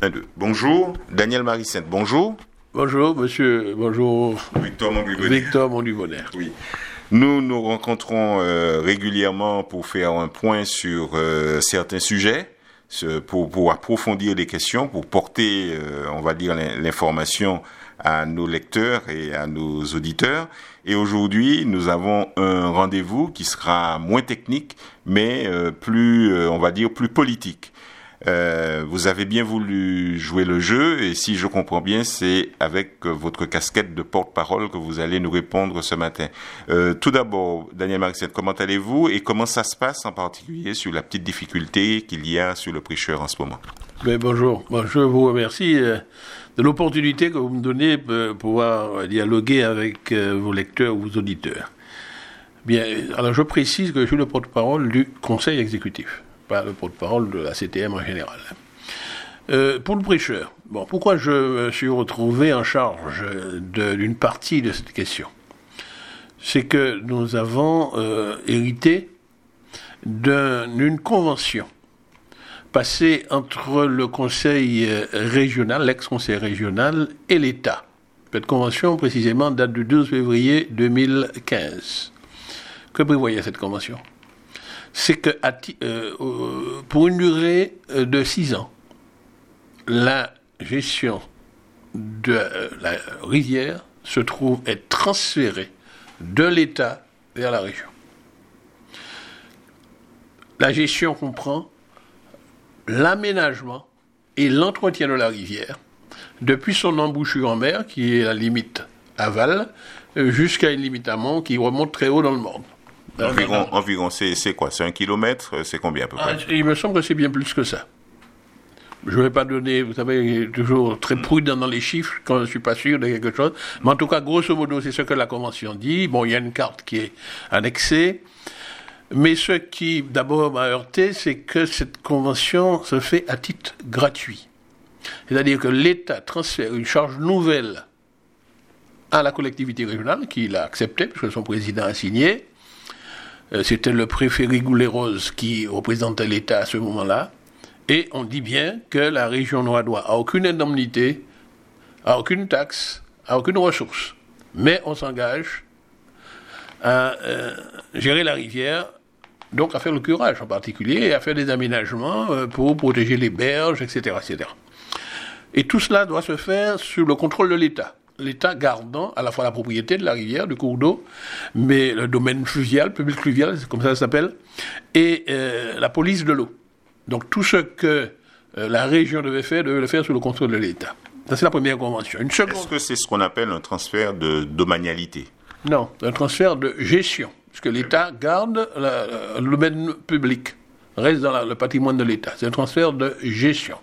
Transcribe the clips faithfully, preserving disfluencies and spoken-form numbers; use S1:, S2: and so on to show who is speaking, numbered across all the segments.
S1: Bonjour, Daniel Marie-Sainte, bonjour.
S2: Bonjour, monsieur, bonjour.
S1: Victor Mondubonner.
S2: Victor Mondubonner.
S1: Oui. Nous nous rencontrons euh, régulièrement pour faire un point sur euh, certains sujets, ce, pour, pour approfondir les questions, pour porter, euh, on va dire, l'information à nos lecteurs et à nos auditeurs. Et aujourd'hui, nous avons un rendez-vous qui sera moins technique, mais euh, plus, euh, on va dire, plus politique. Euh, vous avez bien voulu jouer le jeu et si je comprends bien, c'est avec votre casquette de porte-parole que vous allez nous répondre ce matin. Euh, tout d'abord, Daniel Marie-Sainte, comment allez-vous et comment ça se passe en particulier sur la petite difficulté qu'il y a sur le prêcheur en ce moment?
S2: Mais bonjour, bon, je vous remercie euh, de l'opportunité que vous me donnez pour pouvoir dialoguer avec euh, vos lecteurs ou vos auditeurs. Bien, alors je précise que je suis le porte-parole du Conseil exécutif, pas le porte-parole de la C T M en général. Euh, pour le prêcheur, bon, pourquoi je me suis retrouvé en charge de, d'une partie de cette question? C'est que nous avons euh, hérité d'un, d'une convention passée entre le conseil régional, l'ex-conseil régional et l'État. Cette convention, précisément, date du douze février deux mille quinze. Que prévoyait cette convention? C'est que euh, pour une durée de six ans, la gestion de la rivière se trouve être transférée de l'État vers la région. La gestion comprend l'aménagement et l'entretien de la rivière, depuis son embouchure en mer, qui est la limite aval, jusqu'à une limite amont qui remonte très haut dans le monde.
S1: Environ, environ c'est, c'est quoi? C'est un kilomètre? C'est combien à peu près?
S2: Ah, il me semble que c'est bien plus que ça. Je ne vais pas donner, vous savez, toujours très prudent dans les chiffres quand je ne suis pas sûr de quelque chose. Mais en tout cas, grosso modo, c'est ce que la Convention dit. Bon, il y a une carte qui est annexée. Mais ce qui, d'abord, m'a heurté, c'est que cette Convention se fait à titre gratuit. C'est-à-dire que l'État transfère une charge nouvelle à la collectivité régionale, qui l'a acceptée, puisque son président a signé. C'était le préfet Rigoulet-Rose qui représentait l'État à ce moment-là. Et on dit bien que la région n'aura droit à aucune indemnité, à aucune taxe, à aucune ressource. Mais on s'engage à euh, gérer la rivière, donc à faire le curage en particulier, et à faire des aménagements euh, pour protéger les berges, et cetera, et cetera. Et tout cela doit se faire sous le contrôle de l'État. L'État gardant à la fois la propriété de la rivière, du cours d'eau, mais le domaine fluvial, public fluvial, c'est comme ça que ça s'appelle, et euh, la police de l'eau. Donc tout ce que euh, la région devait faire, devait le faire sous le contrôle de l'État. Ça, c'est la première convention. Une seconde...
S1: Est-ce que c'est ce qu'on appelle un transfert de domanialité?
S2: Non, un transfert de gestion, puisque l'État garde la, le domaine public, reste dans la, le patrimoine de l'État. C'est un transfert de gestion.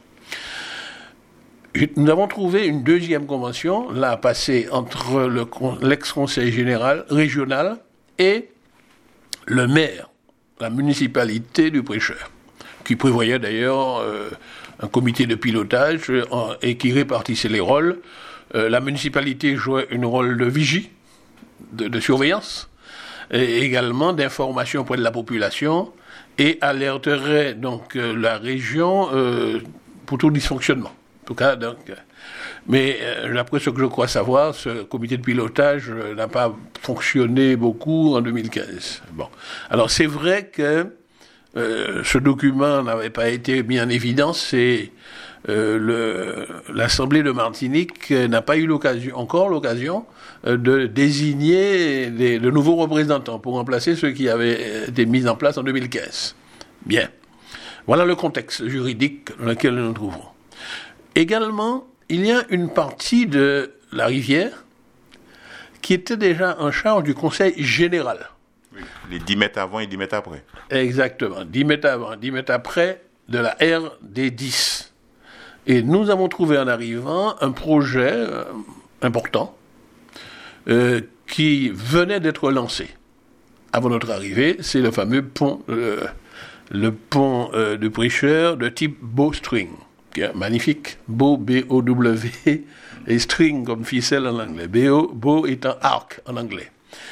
S2: Nous avons trouvé une deuxième convention, là, passée entre le, l'ex-conseil général régional et le maire, la municipalité du prêcheur, qui prévoyait d'ailleurs euh, un comité de pilotage euh, et qui répartissait les rôles. Euh, la municipalité jouait un rôle de vigie, de, de surveillance, et également d'information auprès de la population, et alerterait donc euh, la région euh, pour tout dysfonctionnement. En tout cas, donc, mais euh, d'après ce que je crois savoir, ce comité de pilotage euh, n'a pas fonctionné beaucoup en deux mille quinze. Bon, alors c'est vrai que euh, ce document n'avait pas été mis en évidence et euh, le, l'Assemblée de Martinique n'a pas eu l'occasion, encore l'occasion euh, de désigner des, de nouveaux représentants pour remplacer ceux qui avaient été mis en place en deux mille quinze. Bien, voilà le contexte juridique dans lequel nous nous trouvons. Également, il y a une partie de la rivière qui était déjà en charge du conseil général.
S1: Oui, les dix mètres avant et dix mètres après.
S2: Exactement, dix mètres avant, dix mètres après de la R D dix. Et nous avons trouvé en arrivant un projet euh, important euh, qui venait d'être lancé. Avant notre arrivée, c'est le fameux pont, euh, le pont euh, de prêcheur de type bowstring. Magnifique, bow, B O W, et string comme ficelle en anglais, B O, bow étant arc en anglais.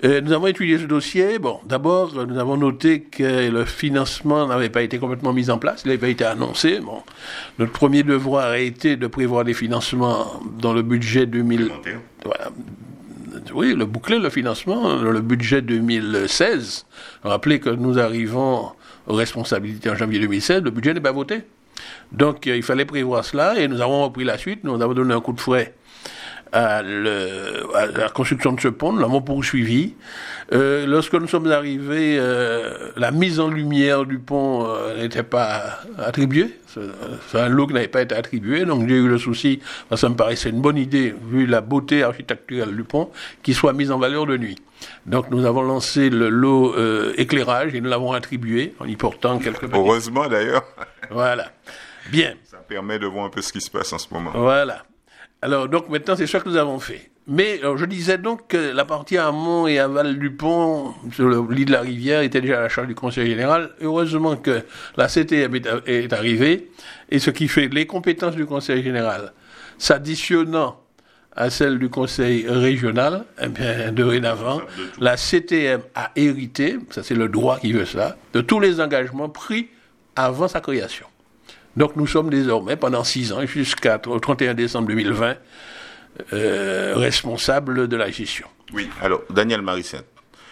S2: Euh, nous avons étudié ce dossier. Bon, d'abord, nous avons noté que le financement n'avait pas été complètement mis en place, il n'avait pas été annoncé. Bon, notre premier devoir a été de prévoir des financements dans le budget deux mille... Voilà. Oui, le boucler le financement dans le budget deux mille seize. Rappelez que nous arrivons aux responsabilités en janvier deux mille seize, le budget n'est pas voté. Donc, euh, il fallait prévoir cela et nous avons repris la suite. Nous avons donné un coup de fouet à, le, à la construction de ce pont, nous l'avons poursuivi. Euh, lorsque nous sommes arrivés, euh, la mise en lumière du pont euh, n'était pas attribuée. C'est un lot qui n'avait pas été attribué, donc j'ai eu le souci, parce que ça me paraissait une bonne idée, vu la beauté architecturale du pont, qu'il soit mis en valeur de nuit. Donc nous avons lancé le lot euh, éclairage et nous l'avons attribué en y portant quelques petits...
S1: Heureusement d'ailleurs.
S2: Voilà. Bien.
S1: Ça permet de voir un peu ce qui se passe en ce moment.
S2: Voilà. Alors, donc, maintenant, c'est ça que nous avons fait. Mais, alors, je disais donc que la partie amont et aval du pont, sur le lit de la rivière, était déjà à la charge du Conseil général. Heureusement que la C T M est, est arrivée, et ce qui fait les compétences du Conseil général, s'additionnant à celles du Conseil régional, eh bien, dorénavant, la C T M a hérité, ça c'est le droit qui veut ça, de tous les engagements pris avant sa création. Donc nous sommes désormais, pendant six ans, jusqu'au trente et un décembre deux mille vingt, euh, responsables de la gestion.
S1: Oui, alors Daniel Marissette,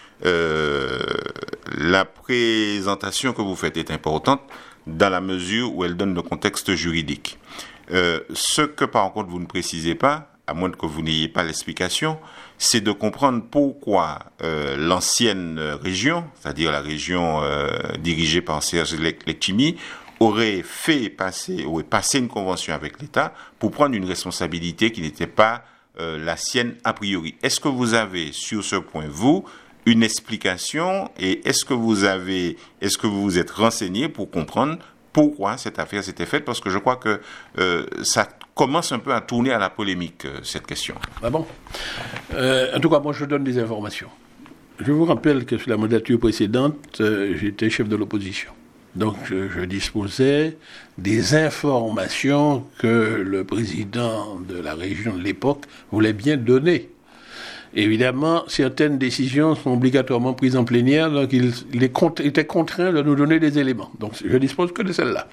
S1: euh, la présentation que vous faites est importante dans la mesure où elle donne le contexte juridique. Euh, ce que par contre vous ne précisez pas, à moins que vous n'ayez pas l'explication, c'est de comprendre pourquoi euh, l'ancienne région, c'est-à-dire la région euh, dirigée par Serge Letchimy, aurait fait passer, aurait passé une convention avec l'État pour prendre une responsabilité qui n'était pas euh, la sienne a priori. Est-ce que vous avez sur ce point, vous, une explication et est-ce que vous avez, est-ce que vous vous êtes renseigné pour comprendre pourquoi cette affaire s'était faite? Parce que je crois que euh, ça commence un peu à tourner à la polémique, euh, cette question.
S2: Ah bon euh, En tout cas, moi, je donne des informations. Je vous rappelle que sur la mandature précédente, euh, j'étais chef de l'opposition. Donc, je, je disposais des informations que le président de la région de l'époque voulait bien donner. Évidemment, certaines décisions sont obligatoirement prises en plénière, donc il, il, est, il était contraint de nous donner des éléments. Donc, je dispose que de celle-là.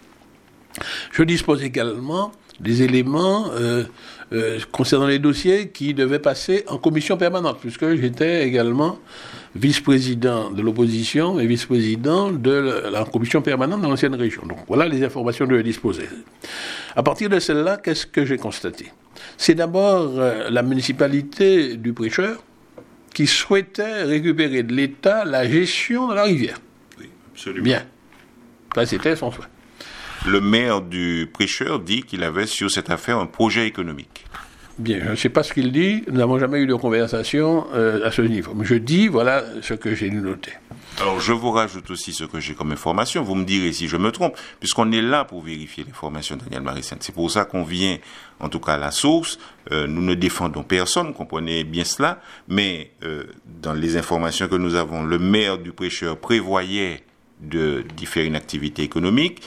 S2: Je dispose également des éléments euh, euh, concernant les dossiers qui devaient passer en commission permanente, puisque j'étais également vice-président de l'opposition et vice-président de la, la commission permanente dans l'ancienne région. Donc voilà les informations dont je disposais. À partir de celle-là, qu'est-ce que j'ai constaté? C'est d'abord euh, la municipalité du Prêcheur qui souhaitait récupérer de l'État la gestion de la rivière.
S1: Oui, absolument.
S2: Bien. Ça, c'était son souhait.
S1: Le maire du Prêcheur dit qu'il avait sur cette affaire un projet économique.
S2: Bien, je ne sais pas ce qu'il dit, nous n'avons jamais eu de conversation euh, à ce niveau. Mais je dis, voilà ce que j'ai noté.
S1: Alors, je vous rajoute aussi ce que j'ai comme information. Vous me direz si je me trompe, puisqu'on est là pour vérifier l'information, Daniel Marissette. C'est pour ça qu'on vient, en tout cas, à la source. Euh, nous ne défendons personne, comprenez bien cela. Mais euh, dans les informations que nous avons, le maire du Prêcheur prévoyait de, d'y faire une activité économique.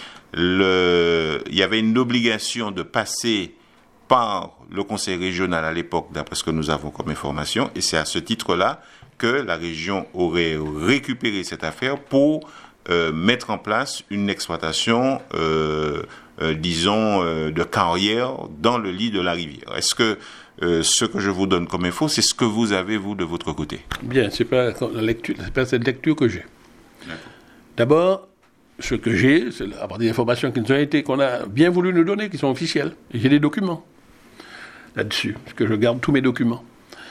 S1: Le, il y avait une obligation de passer par le conseil régional à l'époque, d'après ce que nous avons comme information, et c'est à ce titre-là que la région aurait récupéré cette affaire pour euh, mettre en place une exploitation, euh, euh, disons, euh, de carrière dans le lit de la rivière. Est-ce que euh, ce que je vous donne comme info, c'est ce que vous avez, vous, de votre côté?
S2: Bien, c'est pas la lecture, c'est pas cette lecture que j'ai. D'accord. D'abord, ce que j'ai, c'est à partir des informations qui nous ont été, qu'on a bien voulu nous donner, qui sont officielles. Et j'ai des documents là-dessus, parce que je garde tous mes documents.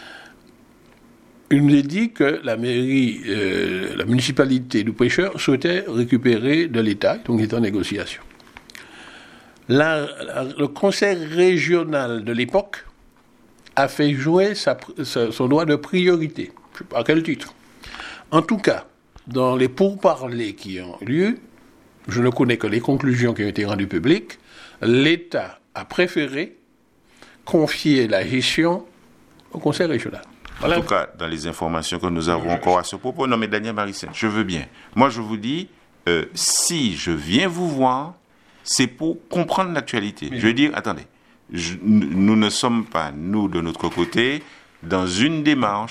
S2: Il nous est dit que la mairie, euh, la municipalité du Prêcheur souhaitait récupérer de l'État, donc il est en négociation. La, la, le conseil régional de l'époque a fait jouer sa, sa, son droit de priorité. Je ne sais pas à quel titre. En tout cas, dans les pourparlers qui ont lieu, je ne connais que les conclusions qui ont été rendues publiques, l'État a préféré confier la gestion au conseil régional. Voilà.
S1: En tout cas, dans les informations que nous avons encore à ce propos, non mais Daniel Marissette, je veux bien. Moi, je vous dis, euh, si je viens vous voir, c'est pour comprendre l'actualité. Mais je veux dire, attendez, je, nous ne sommes pas, nous, de notre côté, dans une démarche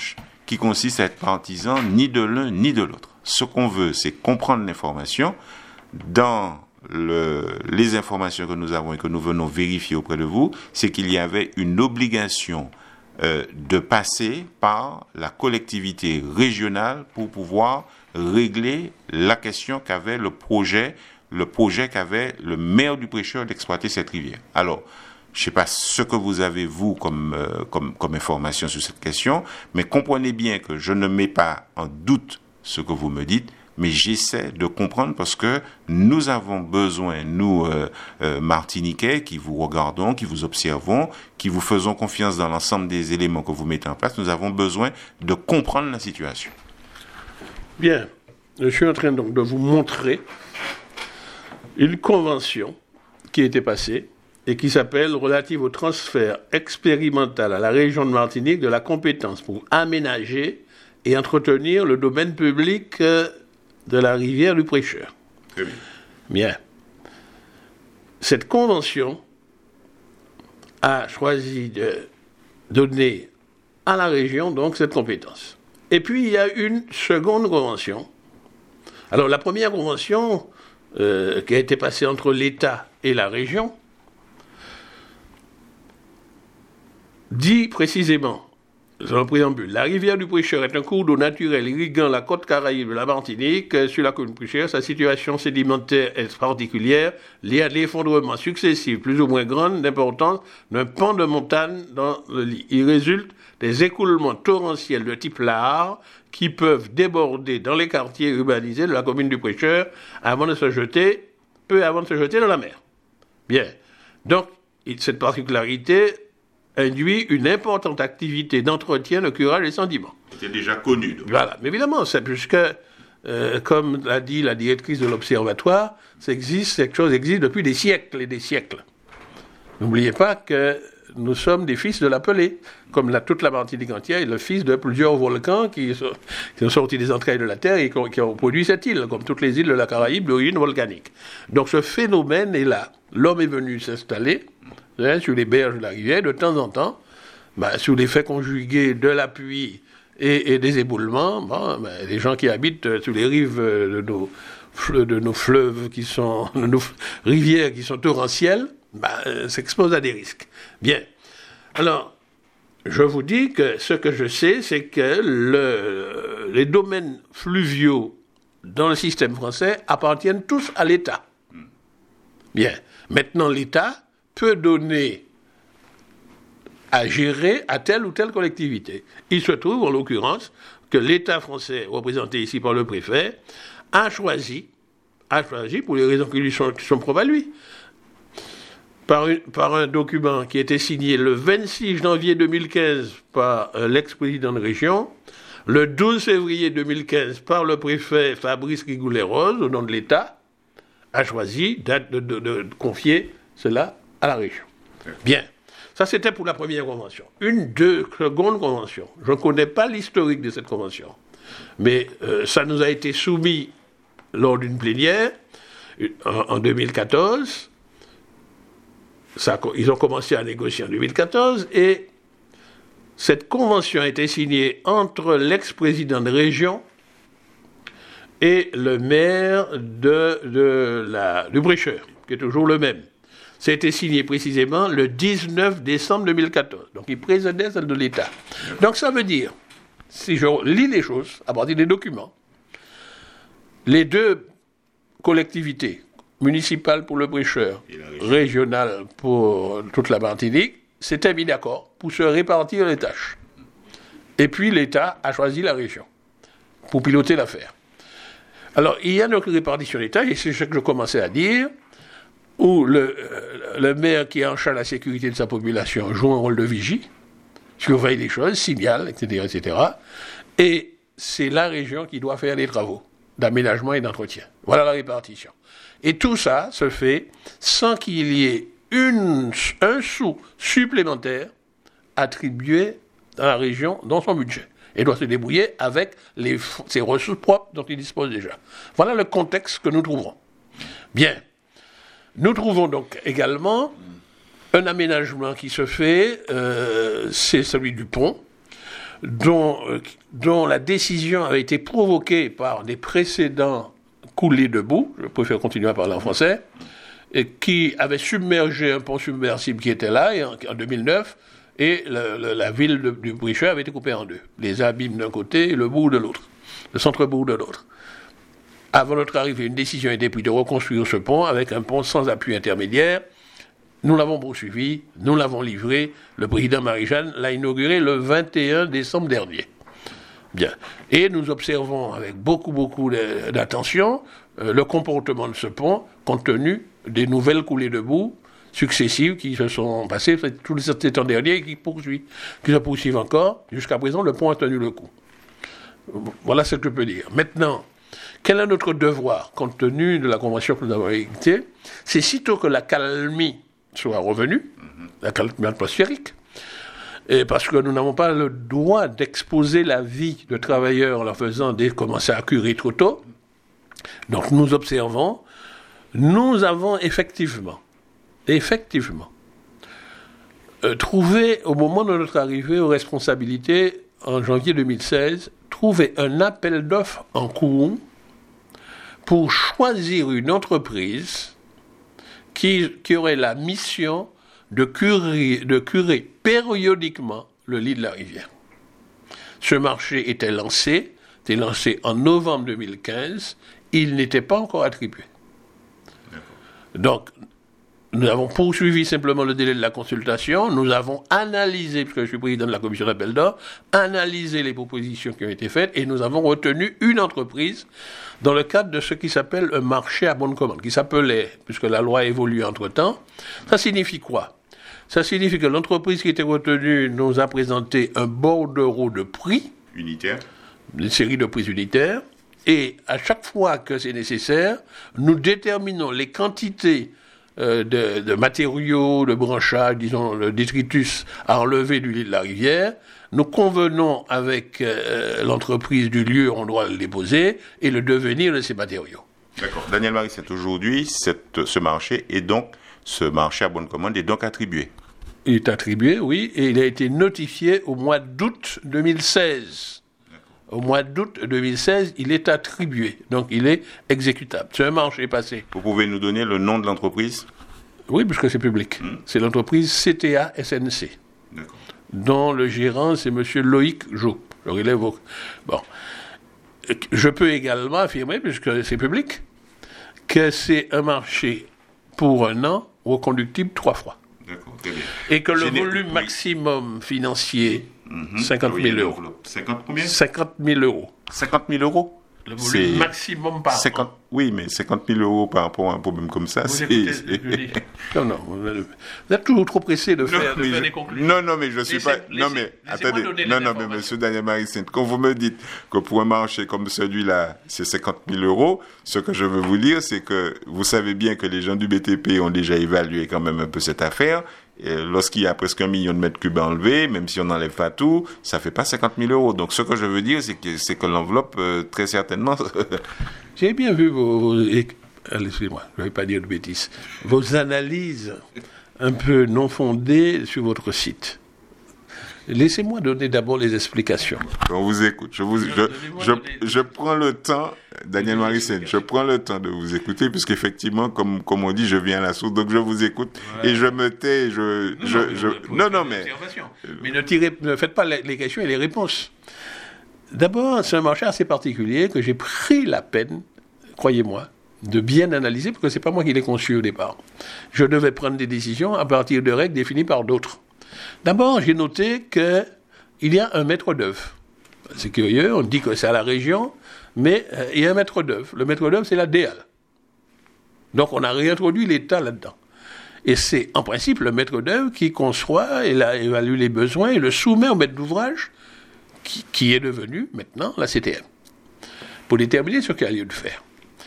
S1: qui consiste à être partisan ni de l'un ni de l'autre. Ce qu'on veut, c'est comprendre l'information. Dans le, les informations que nous avons et que nous venons vérifier auprès de vous, c'est qu'il y avait une obligation euh, de passer par la collectivité régionale pour pouvoir régler la question qu'avait le projet, le projet qu'avait le maire du Prêcheur d'exploiter cette rivière. Alors, je ne sais pas ce que vous avez, vous, comme, euh, comme, comme information sur cette question, mais comprenez bien que je ne mets pas en doute ce que vous me dites, mais j'essaie de comprendre parce que nous avons besoin, nous, euh, euh, Martiniquais, qui vous regardons, qui vous observons, qui vous faisons confiance dans l'ensemble des éléments que vous mettez en place, nous avons besoin de comprendre la situation.
S2: Bien, je suis en train donc de vous montrer une convention qui a été passée et qui s'appelle « Relative au transfert expérimental à la région de Martinique de la compétence pour aménager et entretenir le domaine public de la rivière du Prêcheur ».
S1: Très bien.
S2: Bien. Cette convention a choisi de donner à la région donc cette compétence. Et puis il y a une seconde convention. Alors la première convention euh, qui a été passée entre l'État et la région dit précisément, dans le préambule, la rivière du Prêcheur est un cours d'eau naturel irriguant la côte caraïbe de la Martinique. Sur la côte du Prêcheur, sa situation sédimentaire est particulière, liée à l'effondrement successif, plus ou moins grand, d'importance d'un pan de montagne dans le lit. Il résulte des écoulements torrentiels de type lahar qui peuvent déborder dans les quartiers urbanisés de la commune du Prêcheur avant de se jeter, peu avant de se jeter dans la mer. Bien. Donc, cette particularité induit une importante activité d'entretien, de curage et sentiments.
S1: C'était déjà connu. Donc.
S2: Voilà, mais évidemment, c'est puisque, euh, comme l'a dit la directrice de l'Observatoire, ça existe, cette chose existe depuis des siècles et des siècles. N'oubliez pas que nous sommes des fils de la Pelée, comme la, toute la Martinique entière est le fils de plusieurs volcans qui sont, qui sont sortis des entrailles de la Terre et qui ont, qui ont produit cette île, comme toutes les îles de la Caraïbe d'origine volcanique. Donc ce phénomène est là. L'homme est venu s'installer hein, sur les berges de la rivière, de temps en temps, ben, sous l'effet conjugué de la pluie et, et des éboulements, ben, ben, les gens qui habitent sur les rives de nos, de nos fleuves, qui sont, de nos rivières qui sont torrentielles, ben, s'exposent à des risques. Bien. Alors, je vous dis que ce que je sais, c'est que le, les domaines fluviaux dans le système français appartiennent tous à l'État. Bien. Maintenant, l'État peut donner à gérer à telle ou telle collectivité. Il se trouve, en l'occurrence, que l'État français, représenté ici par le préfet, a choisi, a choisi pour les raisons qui lui sont, qui sont propres à lui, Par, une, par un document qui était signé le vingt-six janvier deux mille quinze par euh, l'ex-président de région, le douze février deux mille quinze par le préfet Fabrice Rigoulet-Rose, au nom de l'État, a choisi de, de, de, de confier cela à la région. Bien. Ça, c'était pour la première convention. Une deux, seconde convention. Je ne connais pas l'historique de cette convention. Mais euh, ça nous a été soumis lors d'une plénière en, en deux mille quatorze. Ça, ils ont commencé à négocier en deux mille quatorze et cette convention a été signée entre l'ex-président de région et le maire de, de la, du Prêcheur, qui est toujours le même. Ça a été signé précisément le dix-neuf décembre deux mille quatorze. Donc il précédait celle de l'État. Donc ça veut dire, si je lis les choses à partir des documents, les deux collectivités, municipale pour le Prêcheur, régionale pour toute la Martinique, s'étaient mis d'accord pour se répartir les tâches. Et puis l'État a choisi la région pour piloter l'affaire. Alors, il y a une répartition des tâches, et c'est ce que je commençais à dire, où le, euh, le maire qui est en charge de la sécurité de sa population joue un rôle de vigie, surveille les choses, signale, et cetera, et cetera. Et c'est la région qui doit faire les travaux d'aménagement et d'entretien. Voilà la répartition. Et tout ça se fait sans qu'il y ait une, un sou supplémentaire attribué à la région dans son budget. Et doit se débrouiller avec les, ses ressources propres dont il dispose déjà. Voilà le contexte que nous trouverons. Bien. Nous trouvons donc également un aménagement qui se fait, euh, c'est celui du pont. dont, euh, dont la décision avait été provoquée par des précédents coulées de boue, je préfère continuer à parler en français, et qui avait submergé un pont submersible qui était là et en, en deux mille neuf, et le, le, la ville de, du Boucher avait été coupée en deux. Les abîmes d'un côté et le bourg de l'autre, le centre-bourg de l'autre. Avant notre arrivée, une décision a été prise de reconstruire ce pont avec un pont sans appui intermédiaire. Nous l'avons poursuivi, nous l'avons livré. Le président Marie-Jeanne l'a inauguré le vingt et un décembre dernier. Bien. Et nous observons avec beaucoup, beaucoup d'attention euh, le comportement de ce pont, compte tenu des nouvelles coulées de boue successives qui se sont passées tout cet temps dernier et qui, poursuivent, qui se poursuivent encore. Jusqu'à présent, le pont a tenu le coup. Voilà ce que je peux dire. Maintenant, quel est notre devoir, compte tenu de la convention que nous avons édictée? C'est sitôt que la calmie soit revenue, la calmie atmosphérique, et parce que nous n'avons pas le droit d'exposer la vie de travailleurs en leur faisant des, commencer à curer trop tôt. Donc nous observons, nous avons effectivement, effectivement, euh, trouvé, au moment de notre arrivée aux responsabilités, en janvier deux mille seize, trouvé un appel d'offres en cours pour choisir une entreprise qui, qui aurait la mission de curer, de curer périodiquement le lit de la rivière. Ce marché était lancé, était lancé en novembre deux mille quinze, il n'était pas encore attribué. Donc, nous avons poursuivi simplement le délai de la consultation, nous avons analysé, puisque je suis président de la commission d'appel d'offres, analysé les propositions qui ont été faites et nous avons retenu une entreprise dans le cadre de ce qui s'appelle un marché à bonne commande, qui s'appelait, puisque la loi évolue entre-temps. Ça signifie quoi? Ça signifie que l'entreprise qui était retenue nous a présenté un bordereau de prix.
S1: Unitaire.
S2: Une série de prix unitaires. Et à chaque fois que c'est nécessaire, nous déterminons les quantités euh, de, de matériaux, de branchage, disons, le détritus à enlever du lit de la rivière. Nous convenons avec euh, l'entreprise du lieu où on doit le déposer et le devenir de ces matériaux.
S1: D'accord. Daniel Marie-Saint, aujourd'hui, cette, ce marché est donc, ce marché à bonne commande est donc attribué.
S2: Il est attribué, oui, et il a été notifié au mois d'août deux mille seize. Au mois d'août deux mille seize, il est attribué, donc il est exécutable. C'est un marché passé.
S1: Vous pouvez nous donner le nom de l'entreprise?
S2: Oui, puisque c'est public. Mmh. C'est l'entreprise C T A S N C.
S1: D'accord.
S2: Dont le gérant, c'est M. Loïc Jo. Je relève au... Bon. Je peux également affirmer, puisque c'est public, que c'est un marché pour un an reconductible trois fois.
S1: D'accord, très bien.
S2: Et que le
S1: Géné...
S2: volume oui. maximum financier, mmh. cinquante mille euros.
S1: cinquante combien?
S2: cinquante mille euros.
S1: cinquante mille euros?
S2: Le volume c'est maximum par
S1: cinquante an. Oui, mais cinquante mille euros par rapport à un problème comme ça,
S2: vous
S1: c'est...
S2: Écoutez, c'est... Non, non, vous êtes toujours trop pressé de faire, non, de faire
S1: je...
S2: des conclusions.
S1: Non, non, mais je ne suis
S2: laissez,
S1: pas...
S2: Laissez,
S1: non, mais attendez. Non, non, mais monsieur Daniel Marie-Saint, quand vous me dites que pour un marché comme celui-là, c'est cinquante mille euros, ce que je veux vous dire, c'est que vous savez bien que les gens du B T P ont déjà évalué quand même un peu cette affaire. Et lorsqu'il y a presque un million de mètres cubes à enlever, même si on n'enlève pas tout, ça ne fait pas cinquante mille euros. Donc, ce que je veux dire, c'est que, c'est que l'enveloppe, euh, très certainement...
S2: J'ai bien vu vos... vos... Excusez-moi, je ne vais pas dire de bêtises. Vos analyses un peu non fondées sur votre site. Laissez-moi donner d'abord les explications.
S1: On vous écoute. Je, vous, je, je, je prends le temps, Daniel Marie-Saint, je prends le temps de vous écouter, puisqu'effectivement, comme, comme on dit, je viens à la source, donc je vous écoute ouais. et je me tais. Je, non, je, non, je, non, non, mais...
S2: Mais ne, tirez, ne faites pas les questions et les réponses. D'abord, c'est un marché assez particulier que j'ai pris la peine, croyez-moi, de bien analyser, parce que ce n'est pas moi qui l'ai conçu au départ. Je devais prendre des décisions à partir de règles définies par d'autres. D'abord, j'ai noté qu'il y a un maître d'œuvre. C'est curieux, on dit que c'est à la région, mais euh, il y a un maître d'œuvre. Le maître d'œuvre, c'est la D E A L. Donc, on a réintroduit l'État là-dedans. Et c'est, en principe, le maître d'œuvre qui conçoit, et là, évalue les besoins et le soumet au maître d'ouvrage, qui, qui est devenu, maintenant, la C T M, pour déterminer ce qu'il y a lieu de faire.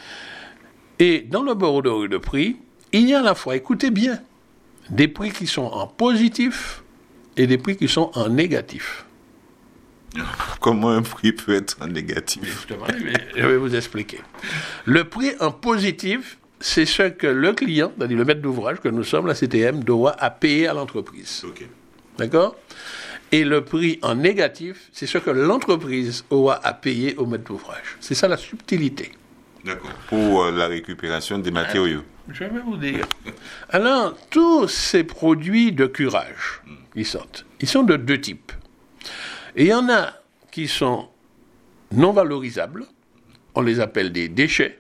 S2: Et dans le bordereau de prix, il y a à la fois, écoutez bien, des prix qui sont en positif et des prix qui sont en négatif.
S1: Comment un prix peut être en négatif?
S2: Justement, je vais vous expliquer. Le prix en positif, c'est ce que le client, c'est-à-dire le maître d'ouvrage que nous sommes, la C T M, doit à payer à l'entreprise.
S1: Okay.
S2: D'accord? Et le prix en négatif, c'est ce que l'entreprise aura à payer au maître d'ouvrage. C'est ça la subtilité.
S1: D'accord. Pour euh, la récupération des matériaux.
S2: Je vais vous dire. Alors, tous ces produits de curage qui sortent, ils sont de deux types. Et il y en a qui sont non valorisables, on les appelle des déchets.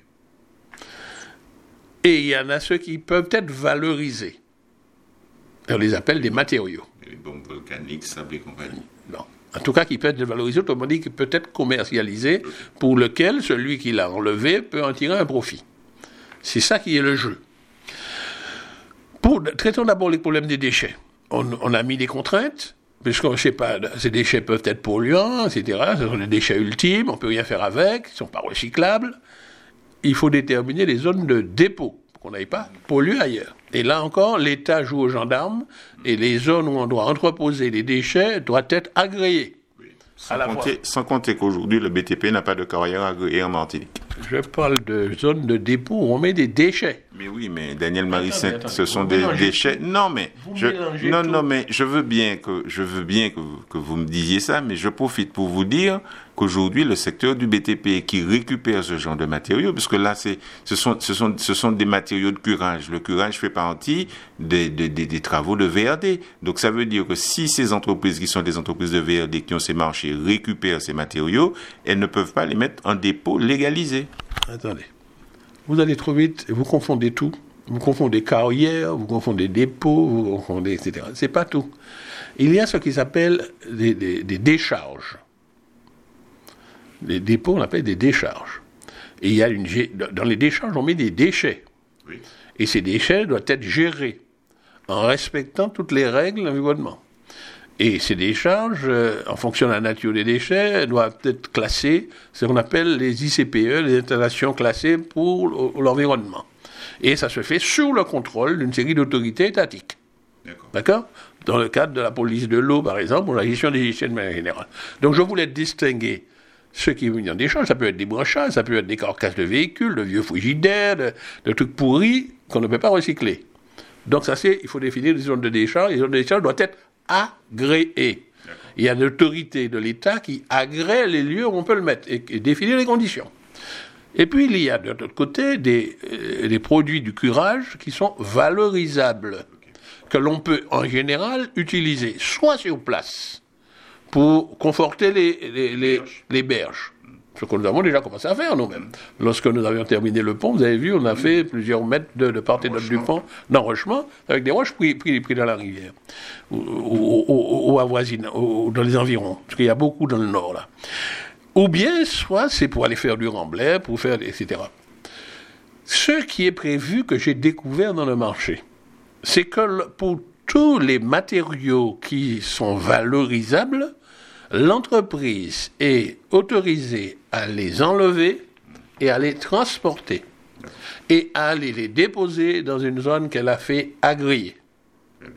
S2: Et il y en a ceux qui peuvent être valorisés. On les appelle des matériaux.
S1: Les bombes volcaniques, sable et compagnie.
S2: Non. En tout cas, qui peut être valorisé, autrement dit, qui peut être commercialisé, pour lequel celui qui l'a enlevé peut en tirer un profit. C'est ça qui est le jeu. Pour, traitons d'abord les problèmes des déchets. On, on a mis des contraintes, puisqu'on ne sait pas, ces déchets peuvent être polluants, et cetera. Ce sont des déchets ultimes, on ne peut rien faire avec, ils ne sont pas recyclables. Il faut déterminer les zones de dépôt, pour qu'on n'aille pas polluer ailleurs. Et là encore, l'État joue aux gendarmes, et les zones où on doit entreposer les déchets doivent être agréées.
S1: Oui. Sans, compter, sans compter qu'aujourd'hui, le B T P n'a pas de carrière agréée en Martinique.
S2: Je parle de zones de dépôt où on met des déchets.
S1: Mais oui, mais Daniel Marissette, ce sont des déchets. Tout. Non, mais je, non, non, mais je veux bien que je veux bien que, que vous me disiez ça, mais je profite pour vous dire qu'aujourd'hui, le secteur du B T P qui récupère ce genre de matériaux, parce que là, c'est, ce sont, ce sont, ce sont des matériaux de curage. Le curage fait partie des, des, des, des travaux de V R D. Donc, ça veut dire que si ces entreprises qui sont des entreprises de V R D qui ont ces marchés récupèrent ces matériaux, elles ne peuvent pas les mettre en dépôt légalisé.
S2: Attendez. Vous allez trop vite et vous confondez tout. Vous confondez carrière, vous confondez dépôt, vous confondez, et cetera. C'est pas tout. Il y a ce qui s'appelle des, des, des décharges. Les dépôts, on appelle des décharges. Et il y a une, dans les décharges, on met des déchets.
S1: Oui.
S2: Et ces déchets doivent être gérés en respectant toutes les règles de l'environnement. Et ces décharges, euh, en fonction de la nature des déchets, doivent être classées, ce qu'on appelle les I C P E, les installations classées pour l'environnement. Et ça se fait sous le contrôle d'une série d'autorités étatiques. D'accord. D'accord ? Dans le cadre de la police de l'eau, par exemple, pour la gestion des déchets de manière générale. Donc je voulais distinguer ce qui est venu en décharge. Ça peut être des branchages, ça peut être des carcasses de véhicules, de vieux frigidaires, de, de trucs pourris qu'on ne peut pas recycler. Donc ça c'est, il faut définir les zones de décharge. Les zones de décharge doivent être agréées. D'accord. Il y a une autorité de l'État qui agrée les lieux où on peut le mettre et, et définir les conditions. Et puis il y a de l'autre côté des, euh, des produits du curage qui sont valorisables, okay, que l'on peut en général utiliser soit sur place pour conforter les, les, les, les berges. Ce que nous avons déjà commencé à faire nous-mêmes. Lorsque nous avions terminé le pont, vous avez vu, on a fait plusieurs mètres de, de part et d'autre du pont d'enrochement avec des roches pris, pris, pris dans la rivière ou, ou, ou, ou avoisine, ou dans les environs, parce qu'il y a beaucoup dans le nord là. Ou bien, soit c'est pour aller faire du remblai, pour faire, et cetera. Ce qui est prévu, que j'ai découvert dans le marché, c'est que pour tous les matériaux qui sont valorisables, l'entreprise est autorisée à les enlever et à les transporter et à aller les déposer dans une zone qu'elle a fait agréer. D'accord ?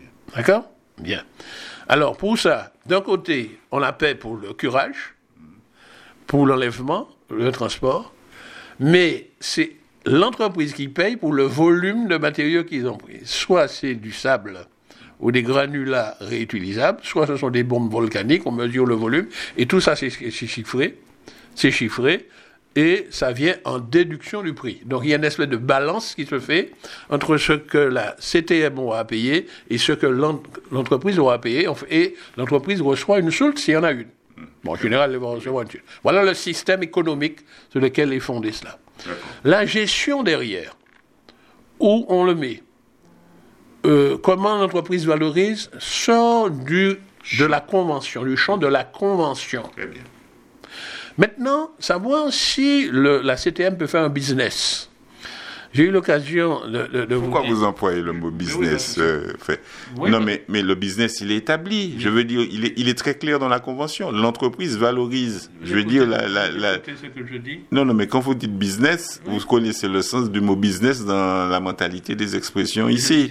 S2: Bien. Alors, pour ça, d'un côté, on la paie pour le curage, pour l'enlèvement, le transport, mais c'est l'entreprise qui paye pour le volume de matériaux qu'ils ont pris. Soit c'est du sable ou des granulats réutilisables, soit ce sont des bombes volcaniques, on mesure le volume, et tout ça c'est, c'est chiffré, c'est chiffré, et ça vient en déduction du prix. Donc il y a une espèce de balance qui se fait entre ce que la C T M aura à payer et ce que l'entreprise aura à payer, et l'entreprise reçoit une soulte s'il y en a une. Bon, en général, elle va recevoir une soulte. Voilà le système économique sur lequel est fondé cela. D'accord. La gestion derrière, où on le met, Euh, comment l'entreprise valorise, sort du, de la convention, du champ de la convention.
S1: Très bien.
S2: Maintenant, savoir si le, la C T M peut faire un business. J'ai eu l'occasion de, de, de
S1: Pourquoi
S2: vous...
S1: vous employez le mot business
S2: oui,
S1: euh, fait.
S2: Oui,
S1: Non, mais, mais le business, il est établi. Oui. Je veux dire, il est, il est très clair dans la convention. L'entreprise valorise. Je veux
S2: écoutez,
S1: dire, la... la, la...
S2: ce que je dis.
S1: Non, non, mais quand vous dites business, oui, vous connaissez le sens du mot business dans la mentalité des expressions ici.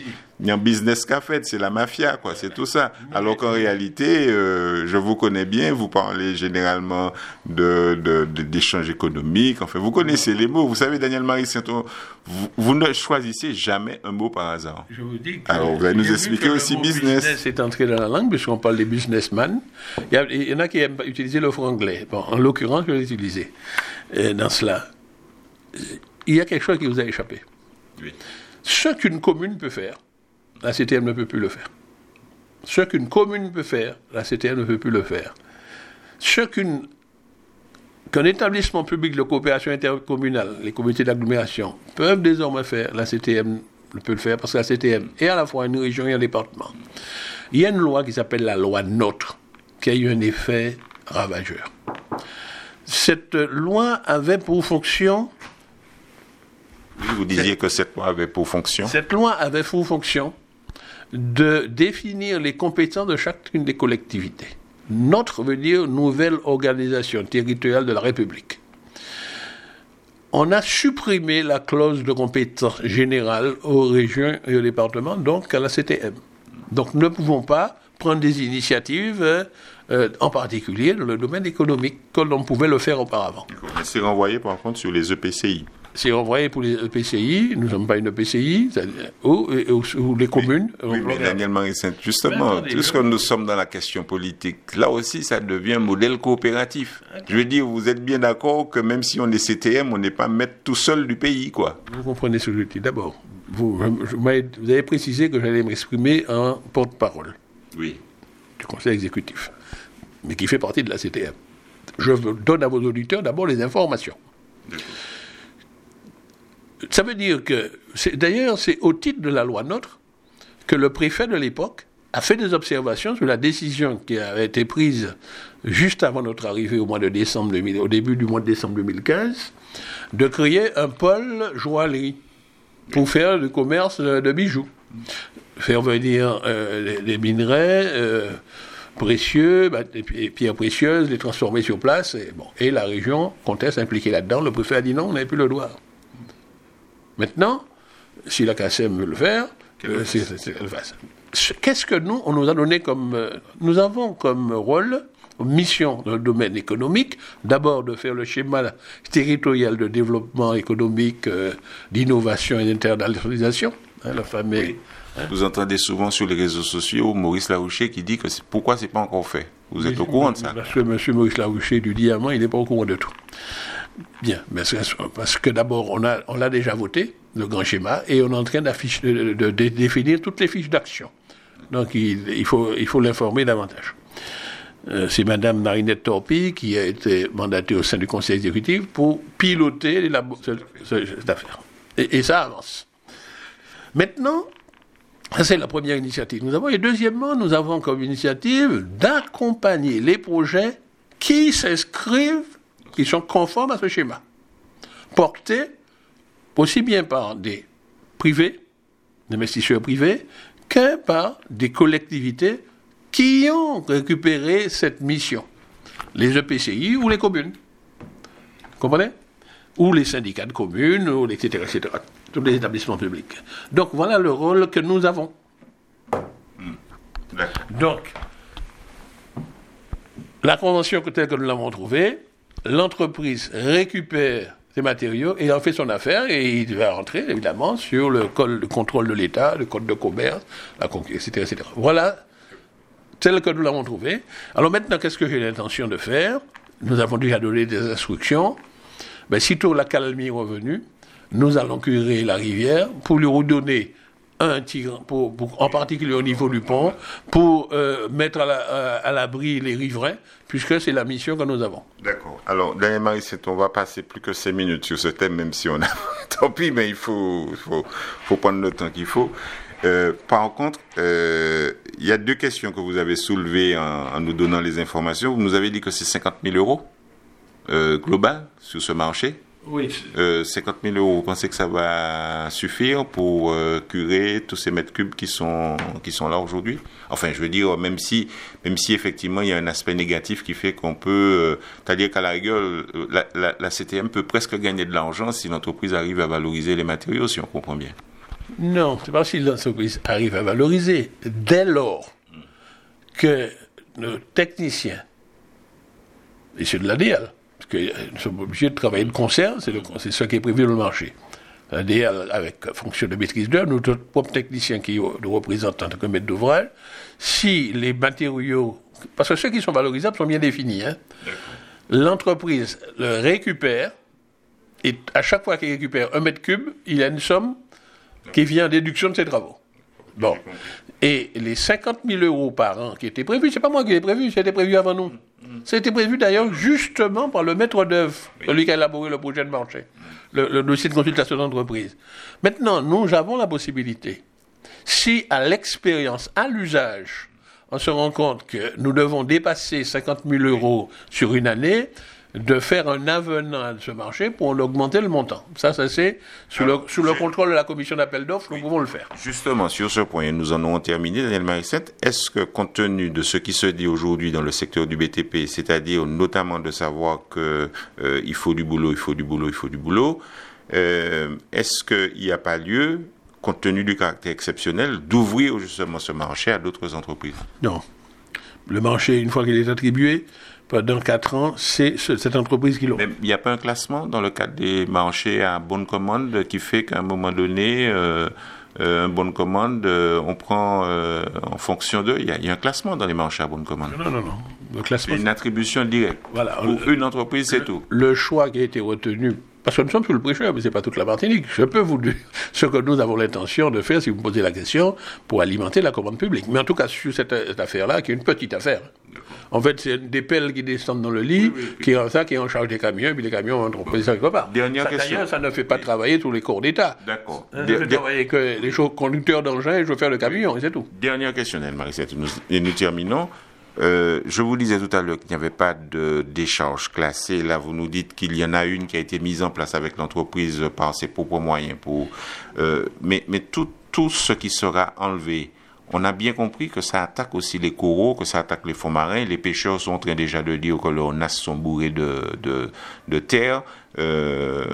S1: Il y a un business qu'a fait, c'est la mafia, quoi, c'est tout ça. Alors qu'en réalité, euh, je vous connais bien, vous parlez généralement de, de, de, d'échanges économiques, enfin, vous connaissez les mots. Vous savez, Daniel Marie Saint-Onge, vous, vous ne choisissez jamais un mot par hasard.
S2: Je vous dis que...
S1: Alors, vous allez nous expliquer aussi business.
S2: Business est entré dans la langue, puisqu'on parle des businessmen. Il y, a, il y en a qui aiment utiliser le franc anglais. Bon, en l'occurrence, je vais l'utiliser euh, dans cela. Il y a quelque chose qui vous a échappé.
S1: Oui.
S2: Ce qu'une commune peut faire, la C T M ne peut plus le faire. Ce qu'une commune peut faire, la C T M ne peut plus le faire. Ce qu'une, qu'un établissement public de coopération intercommunale, les comités d'agglomération, peuvent désormais faire, la C T M ne peut le faire parce que la C T M est à la fois une région et un département. Il y a une loi qui s'appelle la loi NOTRe, qui a eu un effet ravageur. Cette loi avait pour fonction...
S1: Oui, vous disiez cette, que cette loi avait pour fonction...
S2: Cette loi avait pour fonction de définir les compétences de chacune des collectivités. Notre veut dire nouvelle organisation territoriale de la République. On a supprimé la clause de compétence générale aux régions et aux départements, donc à la C T M. Donc nous ne pouvons pas prendre des initiatives, euh, en particulier dans le domaine économique, comme on pouvait le faire auparavant.
S1: Mais c'est renvoyé par contre sur les E P C I.
S2: C'est renvoyé pour les E P C I, nous ne sommes pas une E P C I, ou, ou, ou les communes.
S1: Oui, oui mais Daniel Marie Saint, justement, attendez, puisque nous sommes dans la question politique, là aussi ça devient un modèle coopératif. Okay. Je veux dire, vous êtes bien d'accord que même si on est C T M, on n'est pas maître tout seul du pays, quoi.
S2: Vous comprenez ce que je dis. D'abord, vous, je, vous avez précisé que j'allais m'exprimer en porte-parole.
S1: Oui.
S2: Du conseil exécutif, mais qui fait partie de la C T M. Je donne à vos auditeurs d'abord les informations. D'accord. Ça veut dire que, c'est, d'ailleurs, c'est au titre de la loi NOTRe que le préfet de l'époque a fait des observations sur la décision qui avait été prise juste avant notre arrivée au mois de décembre deux mille, au début du mois de décembre deux mille quinze, de créer un pôle joaillerie pour faire du commerce de bijoux, faire venir euh, les, les minerais euh, précieux, bah, les pierres précieuses, les transformer sur place, et, bon, et la région comptait s'impliquer là-dedans. Le préfet a dit non, on n'avait plus le droit. Maintenant, si la C A S M veut le faire, euh, c'est, c'est, c'est, c'est, qu'est-ce que nous, on nous a donné comme... Euh, nous avons comme rôle, mission dans le domaine économique, d'abord de faire le schéma territorial de développement économique, euh, d'innovation et d'internationalisation, hein, la fameux... Oui.
S1: Hein? Vous entendez souvent sur les réseaux sociaux Maurice Larouché qui dit que c'est, pourquoi c'est pas encore fait. Vous êtes oui, au courant de ça? Parce que M. Maurice
S2: Larouché du Diamant, il n'est pas au courant de tout. Bien, mais c'est parce que d'abord, on, a, on l'a déjà voté, le grand schéma, et on est en train de, de, de, de définir toutes les fiches d'action. Donc, il, il, faut, il faut l'informer davantage. Euh, c'est Mme Marinette Torpille qui a été mandatée au sein du conseil exécutif pour piloter la, ce, ce, cette affaire. Et, et ça avance. Maintenant, ça c'est la première initiative. Nous avons, et deuxièmement, nous avons comme initiative d'accompagner les projets qui s'inscrivent, qui sont conformes à ce schéma, portés aussi bien par des privés, des investisseurs privés, que par des collectivités qui ont récupéré cette mission. Les E P C I ou les communes. Vous comprenez? Ou les syndicats de communes, ou et cetera, et cetera. Tous les établissements publics. Donc voilà le rôle que nous avons. Mmh. Donc, la convention telle que nous l'avons trouvée, l'entreprise récupère ces matériaux et en fait son affaire et il va rentrer évidemment sur le code de contrôle de l'État, le code de commerce, la et cetera, et cetera. Voilà tel que nous l'avons trouvé. Alors maintenant, qu'est-ce que j'ai l'intention de faire? Nous avons déjà donné des instructions. Ben, sitôt la calmie est revenue, nous allons curer la rivière pour lui redonner un tir, pour, pour, en particulier au niveau du pont, pour euh, mettre à, la, à, à l'abri les riverains, puisque c'est la mission que nous avons.
S1: D'accord. Alors, Daniel Marie Saint, on va passer plus que cinq minutes sur ce thème, même si on a... Tant pis, mais il faut, il faut, faut prendre le temps qu'il faut. Euh, par contre, euh, il y a deux questions que vous avez soulevées en, en nous donnant les informations. Vous nous avez dit que c'est cinquante mille euros euh, global sur ce marché.
S2: Oui.
S1: Euh, cinquante mille euros, vous pensez que ça va suffire pour euh, curer tous ces mètres cubes qui sont, qui sont là aujourd'hui? Enfin, je veux dire, même si, même si effectivement il y a un aspect négatif qui fait qu'on peut, euh, c'est-à-dire qu'à la rigueur, la, la, la C T M peut presque gagner de l'argent si l'entreprise arrive à valoriser les matériaux, si on comprend bien.
S2: Non, c'est pas si l'entreprise arrive à valoriser. Dès lors que nos techniciens, et c'est de l'A D L, parce que nous sommes obligés de travailler de concert, c'est, le, c'est ce qui est prévu dans le marché. L'A D L avec fonction de maîtrise d'œuvre, nous, notre propre technicien qui nous représente en tant que maître d'ouvrage, si les matériaux, parce que ceux qui sont valorisables sont bien définis, hein, l'entreprise le récupère, et à chaque fois qu'il récupère un mètre cube, il a une somme qui vient en déduction de ses travaux. Bon. Et les cinquante mille euros par an qui étaient prévus, c'est pas moi qui l'ai prévu, c'était prévu avant nous. C'était prévu d'ailleurs justement par le maître d'œuvre, celui qui a élaboré le projet de marché, le, le dossier de consultation d'entreprise. Maintenant, nous avons la possibilité, si à l'expérience, à l'usage, on se rend compte que nous devons dépasser cinquante mille euros sur une année, de faire un avenant à ce marché pour en augmenter le montant. Ça, ça c'est sous, Alors, le, sous le contrôle de la commission d'appel d'offres, nous oui. pouvons le faire.
S1: Justement, sur ce point, nous en avons terminé, Daniel Marissette. Est-ce que, compte tenu de ce qui se dit aujourd'hui dans le secteur du B T P, c'est-à-dire notamment de savoir que euh, il faut du boulot, il faut du boulot, il faut du boulot, euh, est-ce qu'il n'y a pas lieu, compte tenu du caractère exceptionnel, d'ouvrir justement ce marché à d'autres entreprises?
S2: Non. Le marché, une fois qu'il est attribué, pendant quatre ans, c'est cette entreprise qui l'a.
S1: Mais il n'y a pas un classement dans le cadre des marchés à bonne commande qui fait qu'à un moment donné, euh, euh, un bonne commande, euh, on prend euh, en fonction d'eux. Il y, y a un classement dans les marchés à bonne commande.
S2: Non, non, non. Le classement,
S1: c'est une attribution directe.
S2: Voilà.
S1: Pour
S2: le,
S1: une entreprise, c'est
S2: le,
S1: tout.
S2: Le choix qui a été retenu, parce que nous sommes sous le prêcheur, mais ce n'est pas toute la Martinique. Je peux vous dire ce que nous avons l'intention de faire, si vous me posez la question, pour alimenter la commande publique. Mais en tout cas, sur cette, cette affaire-là, qui est une petite affaire. En fait, c'est des pelles qui descendent dans le lit, oui, oui, qui est ça, qui est en charge des camions, puis les camions vont entrepriser ça quelque part.
S1: Dernière
S2: ça,
S1: question.
S2: D'ailleurs, ça ne fait pas oui. travailler tous les corps d'État.
S1: D'accord.
S2: Ça ne fait travailler que les conducteurs d'engins et les chauffeurs de camions, et c'est tout.
S1: Dernière question, Daniel Marissette, et nous terminons. Euh, je vous disais tout à l'heure qu'il n'y avait pas de décharge classée. Là, vous nous dites qu'il y en a une qui a été mise en place avec l'entreprise par ses propres moyens. Pour, euh, mais mais tout, tout ce qui sera enlevé, on a bien compris que ça attaque aussi les coraux, que ça attaque les fonds marins. Les pêcheurs sont en train déjà de dire que leurs nasses sont bourrées de, de, de terre. Euh,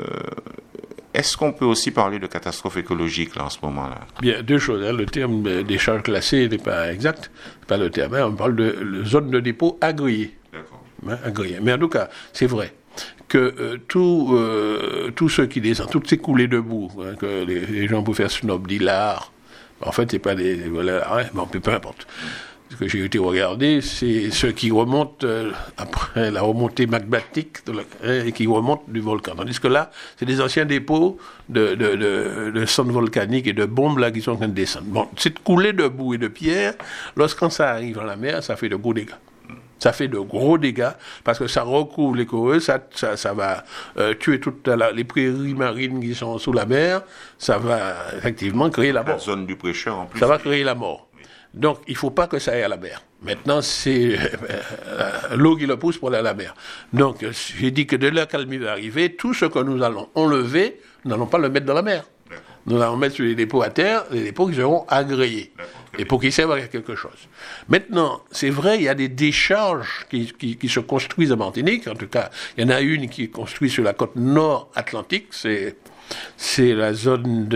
S1: Est-ce qu'on peut aussi parler de catastrophe écologique là, en ce moment-là?
S2: Bien, deux choses. Hein. Le terme décharge classée n'est pas exact. C'est pas le terme. Hein. On parle de, de zone de dépôt agréée.
S1: D'accord.
S2: Hein, agréée. Mais en tout cas, c'est vrai que euh, tout, euh, tout ce qui descend, toutes ces coulées de boue, hein, que les, les gens peuvent faire snob, d'hilar, en fait, c'est pas des, des voleurs, hein, bon, peu importe. Ce que j'ai été regarder, c'est ceux qui remontent euh, après la remontée magmatique de la, hein, et qui remontent du volcan. Tandis que là, c'est des anciens dépôts de, de, de, de cendres volcaniques et de bombes là qui sont en train de descendre. Bon, cette coulée de boue et de pierre, lorsqu'on ça arrive dans la mer, ça fait de gros dégâts. Ça fait de gros dégâts parce que ça recouvre les coraux, ça, ça, ça va euh, tuer toutes la, les prairies marines qui sont sous la mer, ça va effectivement créer la mort.
S1: La zone du prêcheur en plus.
S2: Ça va créer la mort. Donc, il ne faut pas que ça aille à la mer. Maintenant, c'est euh, l'eau qui le pousse pour aller à la mer. Donc, j'ai dit que dès la calmie va arriver, tout ce que nous allons enlever, nous n'allons pas le mettre dans la mer. D'accord. Nous allons mettre sur les dépôts à terre, les dépôts qui seront agréés. Et pour qu'ils servent à quelque chose. Maintenant, c'est vrai, il y a des décharges qui, qui, qui se construisent à Martinique. En tout cas, il y en a une qui est construite sur la côte nord-atlantique. C'est, c'est la zone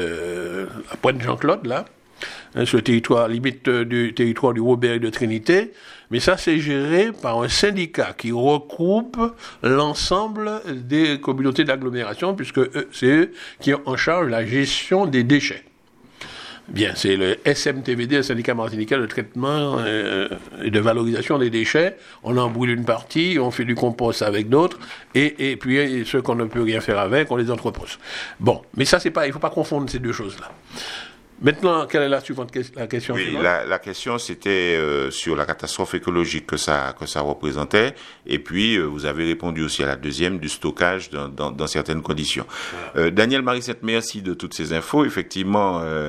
S2: de la Pointe Jean-Claude, là. Sur le territoire, limite du territoire du Robert et de Trinité. Mais ça, c'est géré par un syndicat qui regroupe l'ensemble des communautés d'agglomération, puisque eux, c'est eux qui ont en charge la gestion des déchets. Bien, c'est le S M T V D, le syndicat martiniquais de traitement euh, et de valorisation des déchets. On en brûle une partie, on fait du compost avec d'autres, et, et puis et ceux qu'on ne peut rien faire avec, on les entrepose. Bon, mais ça, c'est pas, il ne faut pas confondre ces deux choses-là. Maintenant, quelle est la suivante la question?
S1: Oui, la, la question c'était euh, sur la catastrophe écologique que ça que ça représentait, et puis euh, vous avez répondu aussi à la deuxième du stockage dans, dans, dans certaines conditions. Voilà. Euh, Daniel Marissette, merci de toutes ces infos. Effectivement, euh,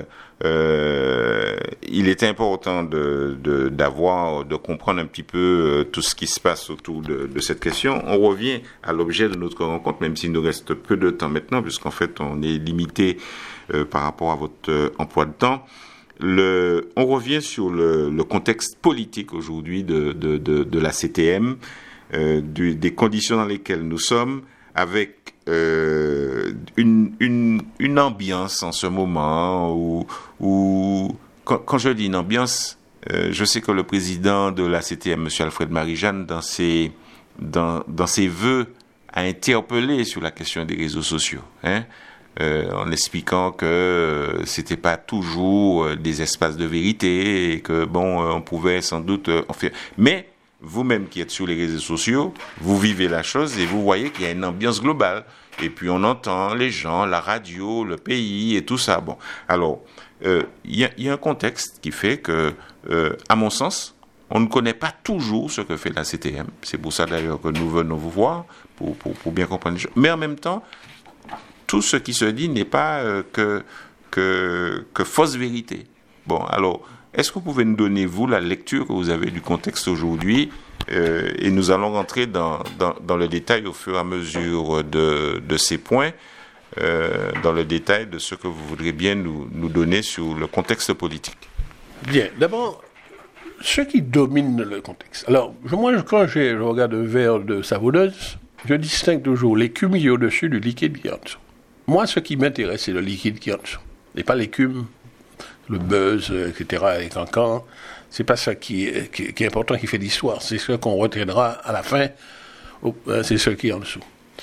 S1: euh, il est important de, de d'avoir de comprendre un petit peu euh, tout ce qui se passe autour de, de cette question. On revient à l'objet de notre rencontre, même s'il nous reste peu de temps maintenant, puisqu'en fait on est limité Euh, par rapport à votre euh, emploi de temps. Le, on revient sur le, le contexte politique aujourd'hui de, de, de, de la C T M, euh, du, des conditions dans lesquelles nous sommes, avec euh, une, une, une ambiance en ce moment où, où quand, quand je dis une ambiance, euh, je sais que le président de la C T M, M. Alfred Marie-Jeanne, dans ses, dans, dans ses vœux, a interpellé sur la question des réseaux sociaux, hein, euh, en expliquant que euh, c'était pas toujours euh, des espaces de vérité et que bon, euh, on pouvait sans doute euh, en faire. Mais vous-même qui êtes sur les réseaux sociaux, vous vivez la chose et vous voyez qu'il y a une ambiance globale. Et puis on entend les gens, la radio, le pays et tout ça. Bon, alors il euh, y, y a un contexte qui fait que, euh, à mon sens, on ne connaît pas toujours ce que fait la C T M. C'est pour ça d'ailleurs que nous venons vous voir, pour, pour, pour bien comprendre les choses. Mais en même temps, tout ce qui se dit n'est pas euh, que, que, que fausse vérité. Bon, alors, est-ce que vous pouvez nous donner, vous, la lecture que vous avez du contexte aujourd'hui, euh, et nous allons rentrer dans, dans, dans le détail au fur et à mesure de, de ces points, euh, dans le détail de ce que vous voudrez bien nous, nous donner sur le contexte politique.
S2: Bien, d'abord, ce qui domine le contexte. Alors, moi, quand je regarde un verre de savonneuse, je distingue toujours l'écume qui est au-dessus du liquide qui est en dessous. Moi, ce qui m'intéresse, c'est le liquide qui est en dessous, et pas l'écume, le buzz, et cetera, les cancans. C'est pas ça qui est, qui, qui est important, qui fait l'histoire. C'est ce qu'on retiendra à la fin, c'est ce qui est en dessous.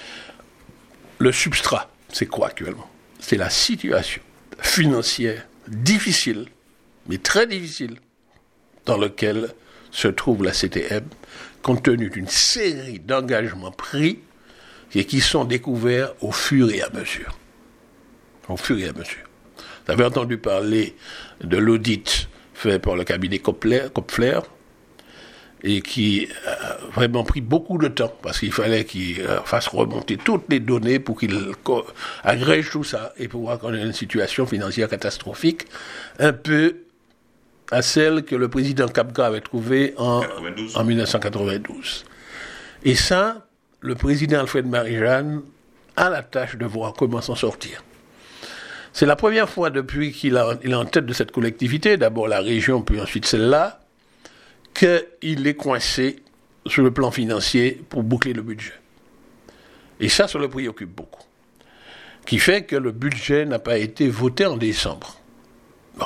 S2: Le substrat, c'est quoi actuellement? C'est la situation financière difficile, mais très difficile, dans laquelle se trouve la C T M, compte tenu d'une série d'engagements pris et qui sont découverts au fur et à mesure. Au fur et à mesure. Vous avez entendu parler de l'audit fait par le cabinet Kopfler et qui a vraiment pris beaucoup de temps parce qu'il fallait qu'il fasse remonter toutes les données pour qu'il agrège tout ça et pour voir qu'on a une situation financière catastrophique un peu à celle que le président Capgras avait trouvée en, en dix-neuf cent quatre-vingt-douze. Et ça, le président Alfred Marie-Jeanne a la tâche de voir comment s'en sortir. C'est la première fois depuis qu'il a, il est en tête de cette collectivité, d'abord la région, puis ensuite celle-là, qu'il est coincé sur le plan financier pour boucler le budget. Et ça, ça le préoccupe beaucoup. Qui fait que le budget n'a pas été voté en décembre. Bon.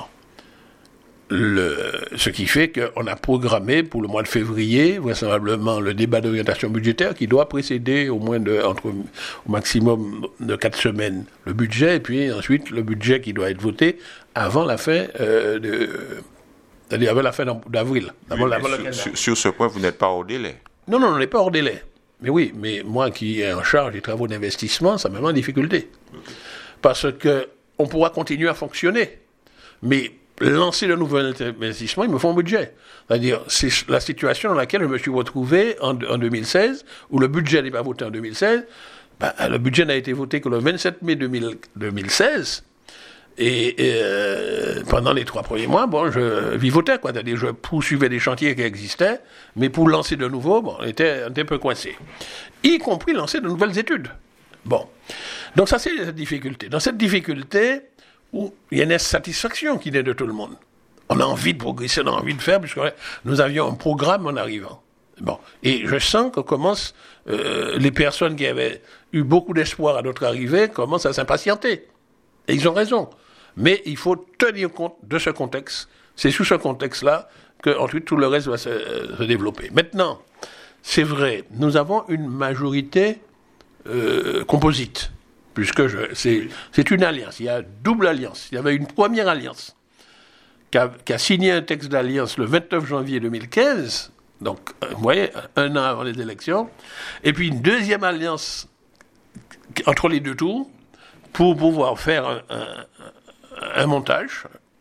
S2: Le, ce qui fait qu'on a programmé pour le mois de février, vraisemblablement, le débat d'orientation budgétaire qui doit précéder au moins de, entre, au maximum de quatre semaines le budget, et puis ensuite le budget qui doit être voté avant la fin euh, de... C'est-à-dire avant la fin d'avril.
S1: Oui, avant sur, sur, sur ce point, vous n'êtes pas hors délai.
S2: Non, non, on n'est pas hors délai. Mais oui, mais moi qui est en charge des travaux d'investissement, ça me met en difficulté. Okay. Parce qu'on pourra continuer à fonctionner. Mais lancer de nouveaux investissements, il me faut un budget. C'est-à-dire, c'est la situation dans laquelle je me suis retrouvé en, en deux mille seize, où le budget n'est pas voté en deux mille seize. Ben, le budget n'a été voté que le vingt-sept mai deux mille seize. Et euh, pendant les trois premiers mois, bon, je vivotais, quoi. C'est-à-dire, je poursuivais des chantiers qui existaient, mais pour lancer de nouveau, bon, on était, on était un peu coincé. Y compris lancer de nouvelles études. Bon. Donc ça, c'est la difficulté. Dans cette difficulté, où il y a une insatisfaction qui naît de tout le monde. On a envie de progresser, on a envie de faire, puisque nous avions un programme en arrivant. Bon. Et je sens que commence, euh, les personnes qui avaient eu beaucoup d'espoir à notre arrivée commencent à s'impatienter. Et ils ont raison. Mais il faut tenir compte de ce contexte. C'est sous ce contexte-là qu'ensuite tout le reste va se, euh, se développer. Maintenant, c'est vrai, nous avons une majorité euh, composite, puisque je, c'est, c'est une alliance. Il y a double alliance. Il y avait une première alliance qui a, qui a signé un texte d'alliance le vingt-neuf janvier deux mille quinze, donc vous voyez, un an avant les élections, et puis une deuxième alliance entre les deux tours pour pouvoir faire un, un un montage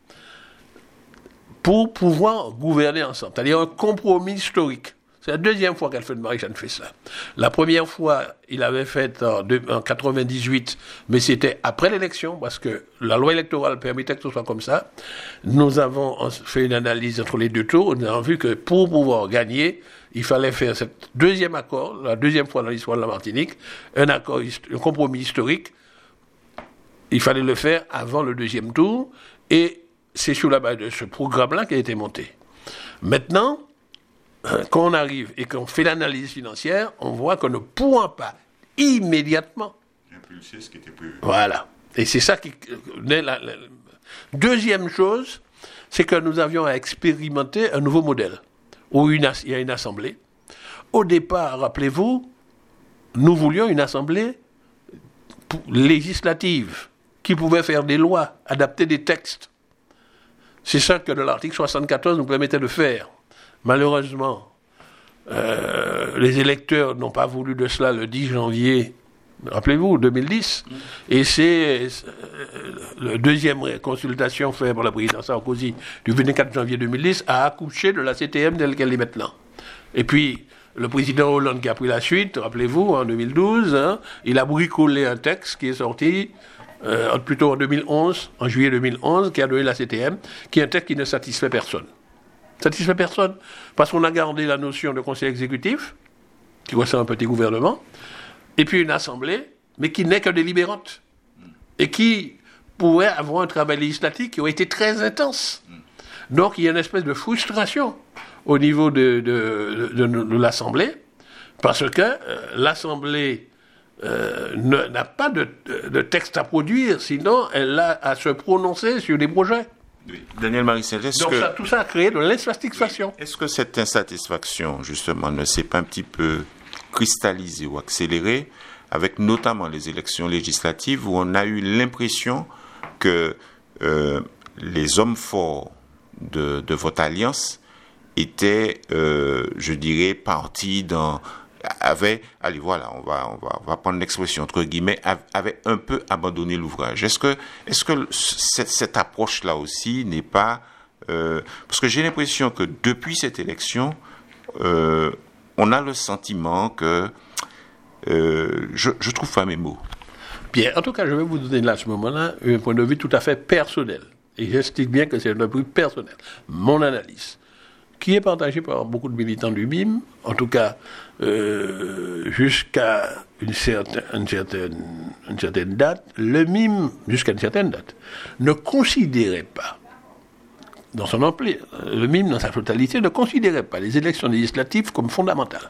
S2: pour pouvoir gouverner ensemble. C'est-à-dire un compromis historique. C'est la deuxième fois qu'Alfred Marie-Jeanne fait ça. La première fois, il avait fait en, de, en quatre-vingt-dix-huit, mais c'était après l'élection, parce que la loi électorale permettait que ce soit comme ça. Nous avons fait une analyse entre les deux tours. Nous avons vu que pour pouvoir gagner, il fallait faire ce deuxième accord, la deuxième fois dans l'histoire de la Martinique, un accord, un compromis historique. Il fallait le faire avant le deuxième tour, et c'est sur la base de ce programme-là qui a été monté. Maintenant, quand on arrive et qu'on fait l'analyse financière, on voit qu'on ne pourra pas immédiatement
S1: impulser ce qui était prévu.
S2: Voilà. Et c'est ça qui... La, la, la... Deuxième chose, c'est que nous avions à expérimenter un nouveau modèle, où une, il y a une assemblée. Au départ, rappelez-vous, nous voulions une assemblée législative, qui pouvait faire des lois, adapter des textes. C'est ça que l'article soixante-quatorze nous permettait de faire. Malheureusement, euh, les électeurs n'ont pas voulu de cela le dix janvier, rappelez-vous, deux mille dix. Mmh. Et c'est euh, la deuxième consultation faite par le président Sarkozy du vingt-quatre janvier deux mille dix a accouché de la C T M telle qu'elle est maintenant. Et puis, le président Hollande qui a pris la suite, rappelez-vous, en deux mille douze, hein, il a bricolé un texte qui est sorti euh, plutôt en deux mille onze, en juillet deux mille onze, qui a donné la C T M, qui est un texte qui ne satisfait personne. Satisfait personne, parce qu'on a gardé la notion de conseil exécutif, qui ressemble à un petit gouvernement, et puis une assemblée, mais qui n'est que délibérante, et qui pourrait avoir un travail législatif qui aurait été très intense. Donc il y a une espèce de frustration au niveau de, de, de, de, de l'Assemblée, parce que euh, l'Assemblée euh, ne, n'a pas de, de texte à produire, sinon elle a à se prononcer sur des projets.
S1: Oui. Daniel Marissel, est-ce
S2: Donc
S1: que...
S2: ça, tout ça a créé de l'insatisfaction.
S1: Est-ce que cette insatisfaction, justement, ne s'est pas un petit peu cristallisée ou accélérée avec notamment les élections législatives où on a eu l'impression que euh, les hommes forts de, de votre alliance étaient, euh, je dirais, partis dans... avaient, allez voilà, on va, on va, on va prendre l'expression entre guillemets, avaient un peu abandonné l'ouvrage. Est-ce que, est-ce que cette, cette approche-là aussi n'est pas... Euh, parce que j'ai l'impression que depuis cette élection, euh, on a le sentiment que... Euh, je ne trouve pas mes mots.
S2: Bien, en tout cas, je vais vous donner là, à ce moment-là, un point de vue tout à fait personnel. Et j'estime bien que c'est un point de vue personnel. Mon analyse, qui est partagée par beaucoup de militants du M I M, en tout cas, euh, jusqu'à une certaine, une, certaine, une certaine date, le M I M, jusqu'à une certaine date, ne considérait pas, dans son ampleur, le M I M dans sa totalité, ne considérait pas les élections législatives comme fondamentales.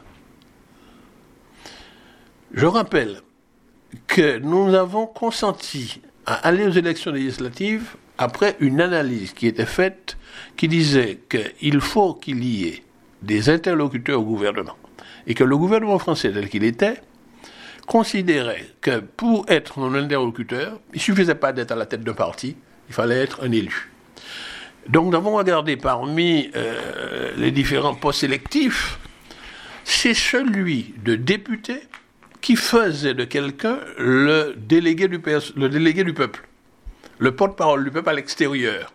S2: Je rappelle que nous avons consenti à aller aux élections législatives après une analyse qui était faite qui disait qu'il faut qu'il y ait des interlocuteurs au gouvernement et que le gouvernement français tel qu'il était considérait que pour être un interlocuteur, il ne suffisait pas d'être à la tête d'un parti, il fallait être un élu. Donc nous avons regardé parmi euh, les différents postes sélectifs, c'est celui de député qui faisait de quelqu'un le délégué du, pers- le délégué du peuple, le porte-parole du peuple à l'extérieur.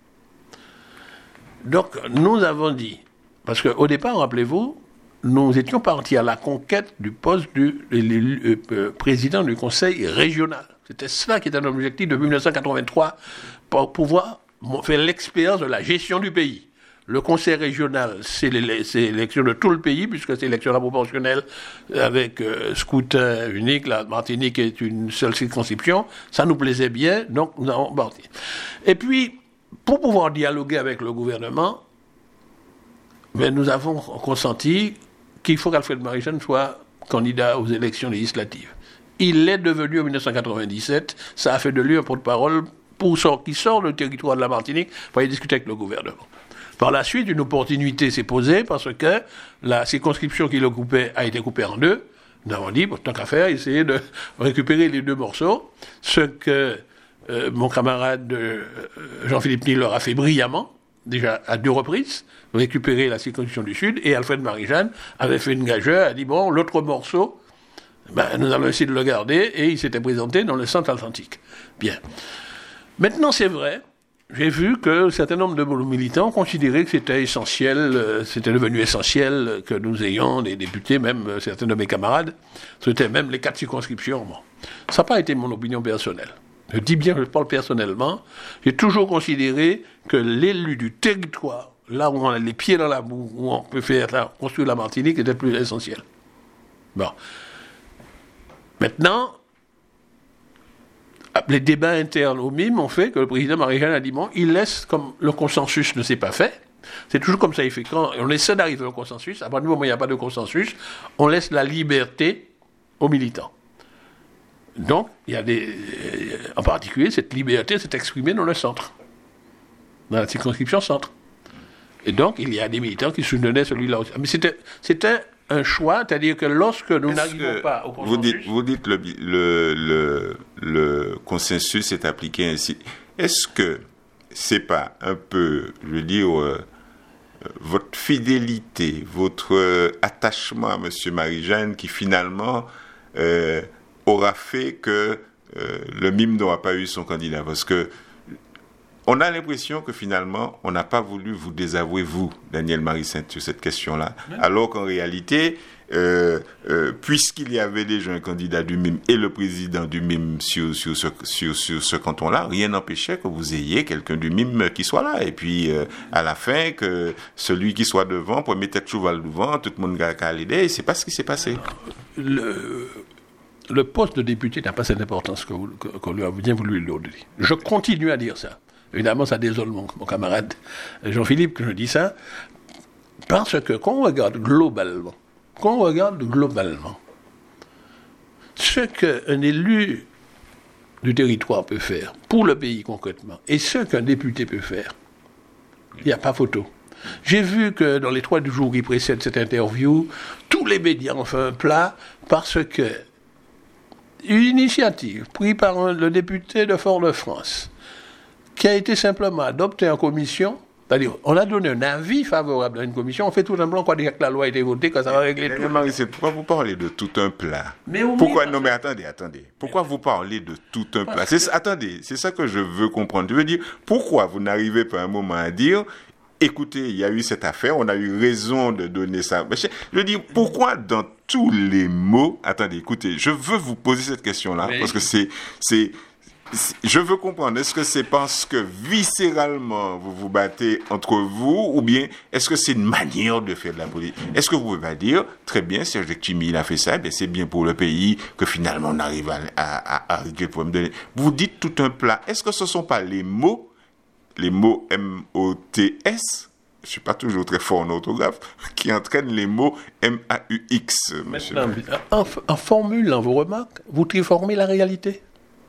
S2: Donc, nous avons dit, parce qu'au départ, rappelez-vous, nous étions partis à la conquête du poste du euh, euh, président du conseil régional. C'était cela qui était notre objectif depuis dix-neuf cent quatre-vingt-trois, pour pouvoir faire l'expérience de la gestion du pays. Le conseil régional, c'est l'élection de tout le pays, puisque c'est l'élection la proportionnelle avec euh, scrutin unique. La Martinique est une seule circonscription. Ça nous plaisait bien, donc nous avons parti. Et puis, pour pouvoir dialoguer avec le gouvernement, ben, nous avons consenti qu'il faut qu'Alfred Marie-Jeanne soit candidat aux élections législatives. Il l'est devenu en dix-neuf cent quatre-vingt-dix-sept. Ça a fait de lui un porte-parole pour sort, qui sort du territoire de la Martinique pour aller discuter avec le gouvernement. Par la suite, une opportunité s'est posée parce que la circonscription qui le coupait a été coupée en deux. Nous avons dit, tant qu'à faire, essayer de récupérer les deux morceaux, ce que euh, mon camarade euh, Jean-Philippe Nilor a fait brillamment, déjà à deux reprises, récupérer la circonscription du Sud, et Alfred Marie-Jeanne avait fait une gageure, a dit, bon, l'autre morceau, ben, nous allons essayer de le garder, et il s'était présenté dans le centre atlantique. Bien. Maintenant, c'est vrai, j'ai vu que un certain nombre de militants considéraient que c'était essentiel, euh, c'était devenu essentiel que nous ayons des députés, même euh, certains de mes camarades, c'était même les quatre circonscriptions. Bon. Ça n'a pas été mon opinion personnelle. Je dis bien que je parle personnellement. J'ai toujours considéré que l'élu du territoire, là où on a les pieds dans la boue, où on peut faire là, construire la Martinique, était plus essentiel. Bon. Maintenant, les débats internes au M I M ont fait que le président Marie-Jeanne a dit, bon, il laisse, comme le consensus ne s'est pas fait, c'est toujours comme ça, il fait quand on essaie d'arriver au consensus, à partir du moment où il n'y a pas de consensus, on laisse la liberté aux militants. Donc, il y a des, en particulier, cette liberté s'est exprimée dans le centre, dans la circonscription centre. Et donc, il y a des militants qui soutenaient celui-là aussi. Mais c'était, c'était un choix, c'est-à-dire que lorsque nous Est-ce n'arrivons pas au consensus...
S1: Vous dites, vous dites le, le, le, le consensus est appliqué ainsi. Est-ce que c'est pas un peu, je veux dire, euh, votre fidélité, votre euh, attachement à M. Marie-Jeanne qui finalement euh, aura fait que euh, le M I M n'aura pas eu son candidat? Parce que on a l'impression que finalement, on n'a pas voulu vous désavouer, vous, Daniel Marie-Sainte, sur cette question-là. Oui. Alors qu'en réalité, euh, euh, puisqu'il y avait déjà un candidat du M I M et le président du M I M sur, sur, ce, sur, sur ce canton-là, rien n'empêchait que vous ayez quelqu'un du M I M qui soit là. Et puis, euh, à la fin, que celui qui soit devant, premier tête cheval devant, tout le monde a l'idée. C'est pas ce qui s'est passé.
S2: Le... Le poste de député n'a pas cette importance que vous, que, qu'on lui a bien voulu le donner. Je continue à dire ça. Évidemment, ça désole mon, mon camarade Jean-Philippe que je dis ça, parce que quand on regarde globalement, quand on regarde globalement, ce qu'un élu du territoire peut faire pour le pays concrètement, et ce qu'un député peut faire, il n'y a pas photo. J'ai vu que dans les trois jours qui précèdent cette interview, tous les médias ont fait un plat parce que une initiative prise par un, le député de Fort-de-France, qui a été simplement adoptée en commission, c'est-à-dire on a donné un avis favorable à une commission, on fait tout simplement quoi dire que la loi a été votée, que ça va régler tout.
S1: Marie, c'est pourquoi vous parlez de tout un plat? Mais pourquoi non mais attendez, attendez. Pourquoi vous parlez de tout un plat? C'est, attendez, c'est ça que je veux comprendre. Je veux dire, pourquoi vous n'arrivez pas un moment à dire, écoutez, il y a eu cette affaire, on a eu raison de donner ça. Je veux dire, pourquoi dans tous les mots... Attendez, écoutez, je veux vous poser cette question-là, mais... parce que c'est, c'est, c'est... Je veux comprendre, est-ce que c'est parce que viscéralement vous vous battez entre vous, ou bien est-ce que c'est une manière de faire de la politique? Est-ce que vous pouvez pas dire, très bien, Serge Letchimy, il a fait ça, bien c'est bien pour le pays que finalement on arrive à, à, à, à régler le problème de... Vous dites tout un plat. Est-ce que ce ne sont pas les mots les mots M O T S, je ne suis pas toujours très fort en orthographe, qui entraînent les mots M A U X, monsieur.
S2: En, en formulant vos remarques, vous déformez la réalité.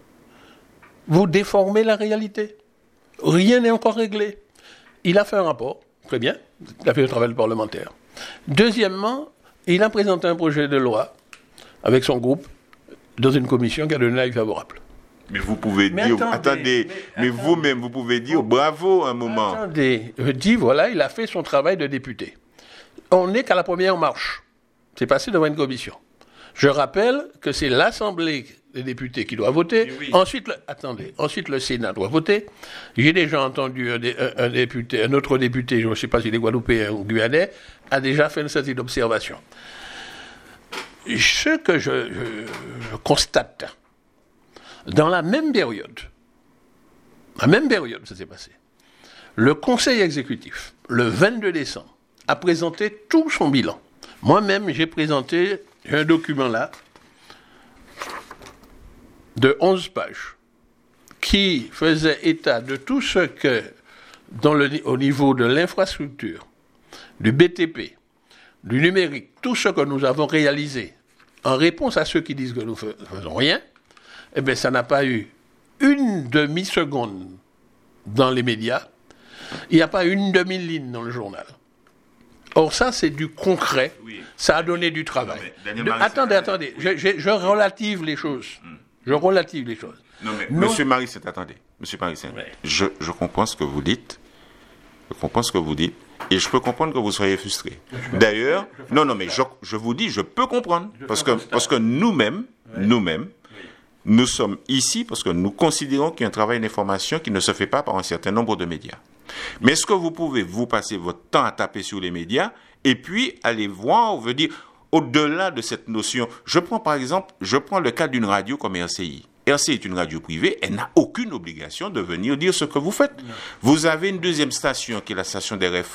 S2: Vous déformez la réalité. Rien n'est encore réglé. Il a fait un rapport, très bien, il a fait le travail parlementaire. Deuxièmement, il a présenté un projet de loi avec son groupe dans une commission qui a donné un avis favorable.
S1: Mais vous pouvez mais dire, attendez, attendez mais, mais attendez, vous-même, vous pouvez dire bravo un moment.
S2: Attendez, je dis, voilà, il a fait son travail de député. On n'est qu'à la première marche. C'est passé devant une commission. Je rappelle que c'est l'Assemblée des députés qui doit voter. Oui. Ensuite, le, attendez, ensuite le Sénat doit voter. J'ai déjà entendu un, un, un député, un autre député, je ne sais pas s'il est guadeloupéen ou guyanais, a déjà fait une série d'observations. Ce que je, je, je constate, dans la même période, la même période, ça s'est passé, le Conseil exécutif, le vingt-deux décembre, a présenté tout son bilan. Moi-même, j'ai présenté un document là, de onze pages, qui faisait état de tout ce que, dans le, au niveau de l'infrastructure, du B T P, du numérique, tout ce que nous avons réalisé, en réponse à ceux qui disent que nous ne faisons rien, eh bien, ça n'a pas eu une demi-seconde dans les médias. Il n'y a pas une demi-ligne dans le journal. Or, ça, c'est du concret. Oui. Ça a donné du travail. Non, de, attendez, attendez. Je, je, je relative les choses. Hmm. Je relative les choses.
S1: Non, mais Nous... Monsieur Marie-Sainte, attendez. Monsieur Marie-Sainte, ouais. je, je comprends ce que vous dites. Je comprends ce que vous dites. Et je peux comprendre que vous soyez frustré. D'ailleurs, non, non, mais je, je vous dis, je peux comprendre. Je parce, que, parce que nous-mêmes, ouais. nous-mêmes, nous sommes ici parce que nous considérons qu'il y a un travail d'information qui ne se fait pas par un certain nombre de médias. Mais est-ce que vous pouvez vous passer votre temps à taper sur les médias et puis aller voir, on veut dire, au-delà de cette notion. Je prends par exemple, je prends le cas d'une radio comme R C I. R C I est une radio privée, elle n'a aucune obligation de venir dire ce que vous faites. Non. Vous avez une deuxième station qui est la station d'R F O,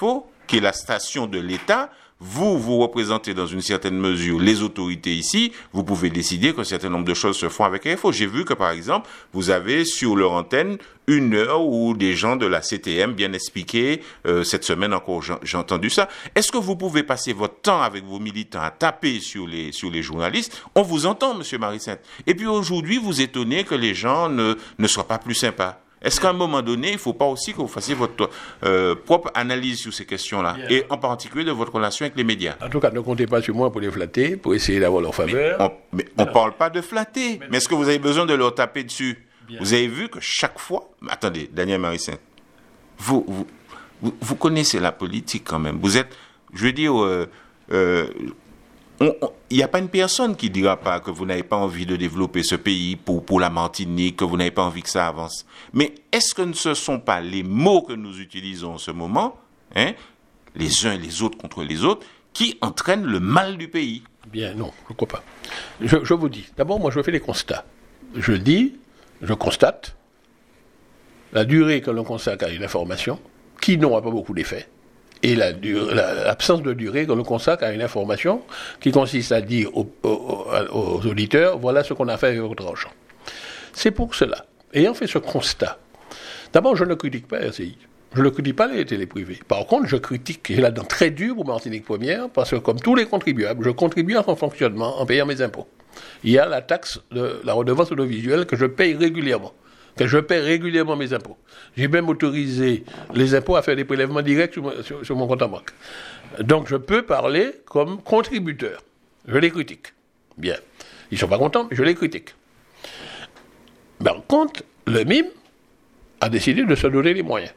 S1: qui est la station de l'État, vous, vous représentez dans une certaine mesure les autorités ici, vous pouvez décider qu'un certain nombre de choses se font avec R F O. J'ai vu que, par exemple, vous avez sur leur antenne une heure où des gens de la C T M bien expliqué, euh, cette semaine encore, j'ai, j'ai entendu ça. Est-ce que vous pouvez passer votre temps avec vos militants à taper sur les, sur les journalistes? On vous entend, Monsieur Marie-Sainte. Et puis aujourd'hui, vous étonnez que les gens ne, ne soient pas plus sympas. Est-ce qu'à un moment donné, il ne faut pas aussi que vous fassiez votre euh, propre analyse sur ces questions-là, Bien. et en particulier de votre relation avec les médias?
S2: En tout cas, ne comptez pas sur moi pour les flatter, pour essayer d'avoir leur faveur.
S1: Mais on ne parle pas de flatter, mais, mais est-ce que vous avez besoin de leur taper dessus? Bien. Vous avez vu que chaque fois... Attendez, Daniel Marie-Sainte, vous, vous, vous, vous connaissez la politique quand même. Vous êtes, je veux dire... Euh, euh, il n'y a pas une personne qui ne dira pas que vous n'avez pas envie de développer ce pays pour, pour la Martinique, que vous n'avez pas envie que ça avance. Mais est-ce que ce ne sont pas les mots que nous utilisons en ce moment, hein, les uns et les autres contre les autres, qui entraînent le mal du pays?
S2: Bien, non, je ne crois pas. Je, je vous dis, d'abord, moi je fais des constats. Je dis, je constate la durée que l'on consacre à une information, qui n'aura pas beaucoup d'effet. Et la, la, l'absence de durée que l'on consacre à une information qui consiste à dire aux, aux, aux auditeurs, voilà ce qu'on a fait avec votre argent. C'est pour cela, ayant fait ce constat, d'abord je ne critique pas R C I, je ne critique pas les télés privées. Par contre, je critique, j'ai la dent très dure pour Martinique Première, parce que comme tous les contribuables, je contribue à son fonctionnement en payant mes impôts. Il y a la taxe de la redevance audiovisuelle que je paye régulièrement. que je paie régulièrement mes impôts. J'ai même autorisé les impôts à faire des prélèvements directs sur mon, sur, sur mon compte en banque. Donc je peux parler comme contributeur. Je les critique. Bien. Ils ne sont pas contents, mais je les critique. Par contre, le M I M a décidé de se donner les moyens.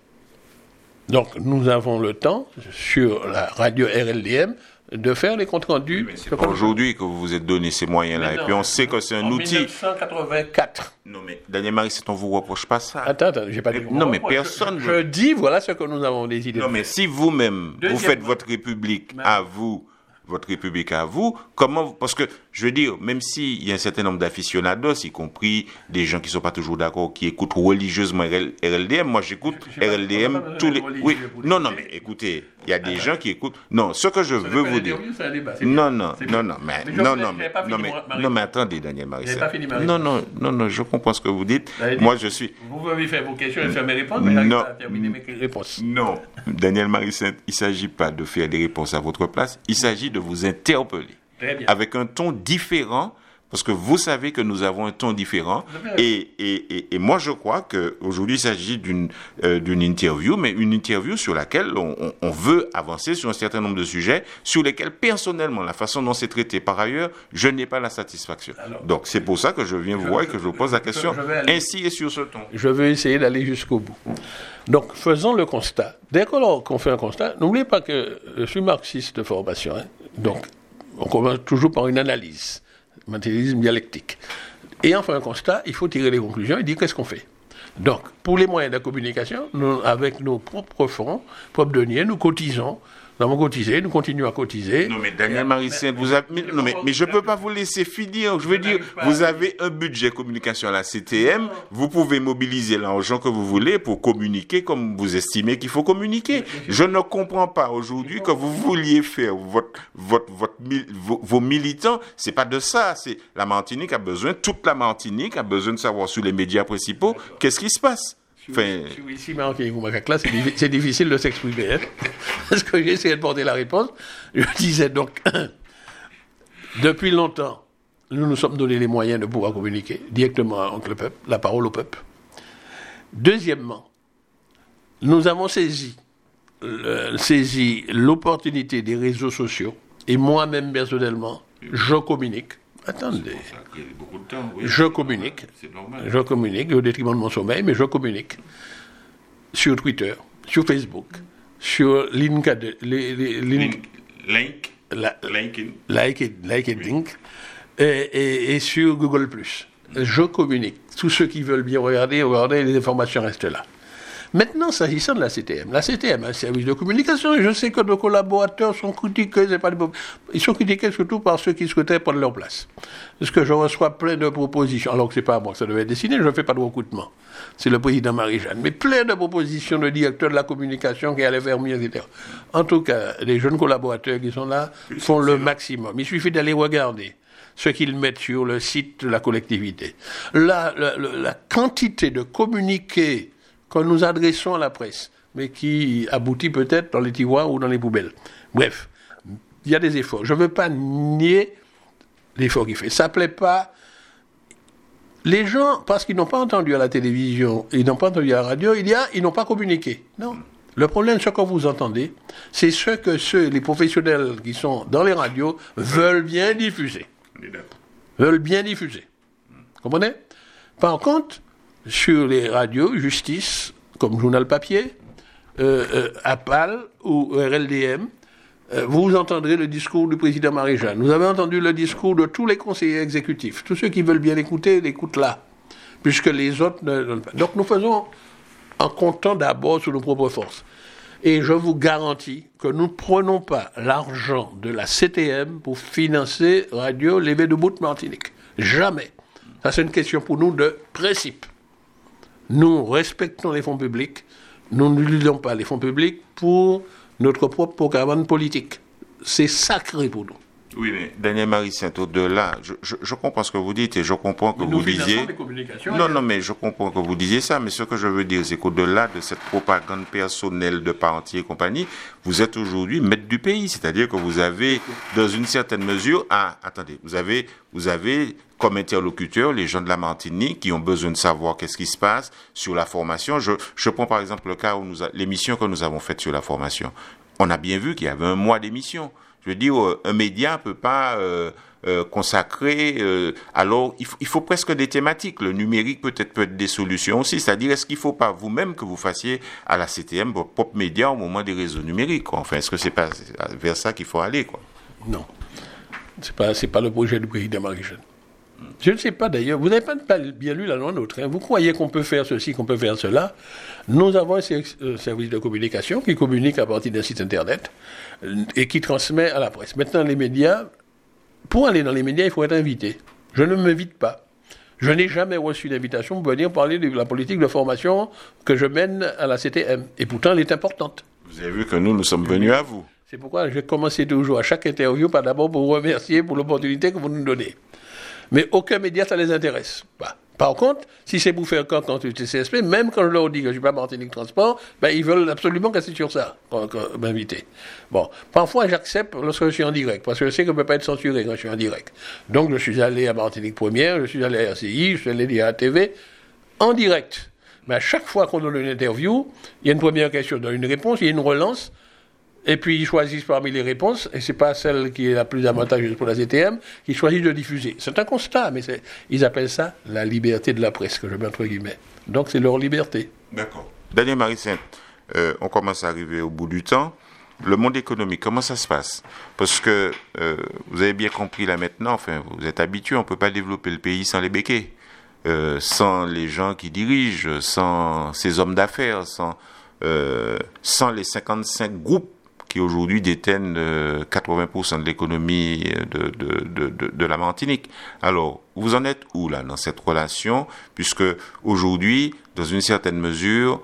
S2: Donc nous avons le temps, sur la radio R L D M, de faire les comptes rendus.
S1: Mais c'est pas aujourd'hui que vous vous êtes donné ces moyens-là. Non, et puis on sait que c'est un
S2: en
S1: outil.
S2: mille neuf cent quatre-vingt-quatre.
S1: Non mais Daniel Marie-Sainte, on vous reproche pas ça.
S2: Attends, attends, j'ai pas dit.
S1: Non mais personne.
S2: Je, je, je dis voilà ce que nous avons décidé.
S1: Non mais si vous-même vous faites votre république mais... à vous. Votre République à vous, comment, parce que, je veux dire, même s'il y a un certain nombre d'aficionados, y compris des gens qui ne sont pas toujours d'accord, qui écoutent religieusement R L D M, moi j'écoute R L D M tous les... Oui, non, non, mais écoutez, il y a des gens qui écoutent... Non, ce que je veux vous dire... Non, non, non, non, mais... Non, non, mais... Non, mais, non, mais attendez, Daniel Marie-Sainte. Non, non, non, non, je comprends ce que vous dites. Moi, je suis...
S2: Vous pouvez faire vos questions et faire mes réponses, mais j'arrive à terminer mes réponses.
S1: Non, Daniel Marie-Sainte, il ne s'agit pas de faire des réponses à votre place, il s'agit de vous interpeller avec un ton différent, parce que vous savez que nous avons un ton différent, et, et, et, et moi je crois qu'aujourd'hui il s'agit d'une, euh, d'une interview, mais une interview sur laquelle on, on, on veut avancer sur un certain nombre de sujets, sur lesquels personnellement, la façon dont c'est traité par ailleurs, je n'ai pas la satisfaction. Alors, donc c'est pour ça que je viens vous voir et que je vous pose la question, ainsi et sur ce ton.
S2: Je vais essayer d'aller jusqu'au bout. Donc, faisons le constat. Dès qu'on fait un constat, n'oubliez pas que je suis marxiste de formation. Hein. Donc, on commence toujours par une analyse, matérialisme dialectique. Et en fait un constat, il faut tirer les conclusions et dire qu'est-ce qu'on fait. Donc, pour les moyens de communication, nous, avec nos propres fonds, propres deniers, nous cotisons. Nous avons cotisé, nous continuons à cotiser.
S1: Non, mais Daniel Marie-Sainte, vous avez... Mais, non, mais, mais je ne peux pas vous laisser finir. Je veux dire, vous avez un budget communication à la C T M, vous pouvez mobiliser l'argent que vous voulez pour communiquer comme vous estimez qu'il faut communiquer. Je ne comprends pas aujourd'hui que vous vouliez faire votre, votre, votre, vos, vos militants. C'est pas de ça. C'est la Martinique a besoin, toute la Martinique a besoin de savoir sur les médias principaux qu'est-ce qui se passe.
S2: Enfin... Je suis ici, mais ok, vous m'avez là, c'est, diffi- c'est difficile de s'exprimer. Hein, parce que j'ai essayé de porter la réponse. Je disais donc, depuis longtemps, nous nous sommes donné les moyens de pouvoir communiquer directement avec le peuple, la parole au peuple. Deuxièmement, nous avons saisi, le, saisi l'opportunité des réseaux sociaux, et moi-même personnellement, je communique. Attendez, temps, oui. je communique, je communique au détriment de mon sommeil, mais je communique sur Twitter, sur Facebook, sur LinkedIn, les, les, link,
S1: link,
S2: la, LinkedIn, LinkedIn, et, et, et sur Google plus. Je communique. Tous ceux qui veulent bien regarder, regardez, les informations restent là. Maintenant, s'agissant de la C T M, la C T M est un service de communication, et je sais que nos collaborateurs sont critiqués, c'est pas des... ils sont critiqués surtout par ceux qui souhaitaient prendre leur place. Parce que je reçois plein de propositions, alors que c'est pas à moi que ça devait être destiné, je ne fais pas de recrutement. C'est le président Marie-Jeanne. Mais plein de propositions de directeurs de la communication qui allaient faire mieux, et cetera. En tout cas, les jeunes collaborateurs qui sont là font le maximum. Il suffit d'aller regarder ce qu'ils mettent sur le site de la collectivité. La, la, la, la quantité de communiqués que nous adressons à la presse, mais qui aboutit peut-être dans les tiroirs ou dans les poubelles. Bref, il y a des efforts. Je ne veux pas nier l'effort qu'il fait. Ça ne plaît pas. Les gens, parce qu'ils n'ont pas entendu à la télévision, ils n'ont pas entendu à la radio, il y a, ils n'ont pas communiqué. Non. Le problème, ce que vous entendez, c'est ce que ceux, les professionnels qui sont dans les radios veulent bien diffuser. Veulent bien diffuser. Vous comprenez? Par contre, sur les radios, Justice, comme Journal Papier, euh, euh, APAL ou R L D M, euh, vous entendrez le discours du président Marie-Jeanne. Vous avez entendu le discours de tous les conseillers exécutifs. Tous ceux qui veulent bien l'écouter, l'écoutent là, puisque les autres ne donnent pas. Donc nous faisons en comptant d'abord sur nos propres forces. Et je vous garantis que nous ne prenons pas l'argent de la C T M pour financer Radio Lévé de Bout-Martinique. Jamais. Ça, c'est une question pour nous de principe. Nous respectons les fonds publics. Nous n'utilisons pas les fonds publics pour notre propre programme politique. C'est sacré pour nous.
S1: Oui, mais Daniel Marie-Saint, au-delà, je, je, je comprends ce que vous dites et je comprends que
S2: mais
S1: vous disiez... Non, non, mais je comprends que vous disiez ça, mais ce que je veux dire, c'est qu'au-delà de cette propagande personnelle de parti et compagnie, vous êtes aujourd'hui maître du pays, c'est-à-dire que vous avez, dans une certaine mesure... Ah, attendez, vous avez, vous avez comme interlocuteur les gens de la Martinique qui ont besoin de savoir qu'est-ce qui se passe sur la formation. Je, je prends par exemple le cas où nous a, l'émission que nous avons faite sur la formation. On a bien vu qu'il y avait un mois d'émission. Je veux dire, un média ne peut pas euh, euh, consacrer... Euh, alors, il faut, il faut presque des thématiques. Le numérique peut-être peut être des solutions aussi. C'est-à-dire, est-ce qu'il ne faut pas vous-même que vous fassiez à la C T M votre propre média au moment des réseaux numériques, quoi. Enfin, est-ce que c'est pas vers ça qu'il faut aller, quoi?
S2: Non. Ce n'est pas, c'est pas le projet du président Marie-Jeanne. Je ne sais pas d'ailleurs, vous n'avez pas bien lu la loi nôtre. Hein. Vous croyez qu'on peut faire ceci, qu'on peut faire cela. Nous avons un service de communication qui communique à partir d'un site internet et qui transmet à la presse. Maintenant, les médias, pour aller dans les médias, il faut être invité. Je ne m'invite pas. Je n'ai jamais reçu d'invitation pour venir parler de la politique de formation que je mène à la C T M. Et pourtant, elle est importante.
S1: Vous avez vu que nous, nous sommes venus à vous.
S2: C'est pourquoi je commence toujours à chaque interview par d'abord pour vous remercier pour l'opportunité que vous nous donnez. Mais aucun média, ça les intéresse pas. Par contre, si c'est pour faire camp contre le T C S P, même quand je leur dis que je ne suis pas Martinique Transport, ben, ils veulent absolument casser sur ça, pour, pour m'inviter. Bon, parfois j'accepte lorsque je suis en direct, parce que je sais que je ne peux pas être censuré quand je suis en direct. Donc je suis allé à Martinique Première, je suis allé à R C I, je suis allé à la T V, en direct. Mais à chaque fois qu'on donne une interview, il y a une première question, il y a une réponse, il y a une relance, et puis ils choisissent parmi les réponses, et ce n'est pas celle qui est la plus avantageuse pour la C T M, qu'ils choisissent de diffuser. C'est un constat, mais c'est, ils appellent ça la liberté de la presse, que je mets entre guillemets. Donc c'est leur liberté.
S1: D'accord. Daniel Marie-Saint, euh, on commence à arriver au bout du temps. Le monde économique, comment ça se passe? Parce que euh, vous avez bien compris là maintenant, enfin, vous êtes habitués, on ne peut pas développer le pays sans les béquets, euh, sans les gens qui dirigent, sans ces hommes d'affaires, sans, euh, sans les cinquante-cinq groupes qui aujourd'hui détiennent euh, quatre-vingts pour cent de l'économie de, de, de, de, de la Martinique. Alors, vous en êtes où là dans cette relation, puisque aujourd'hui, dans une certaine mesure,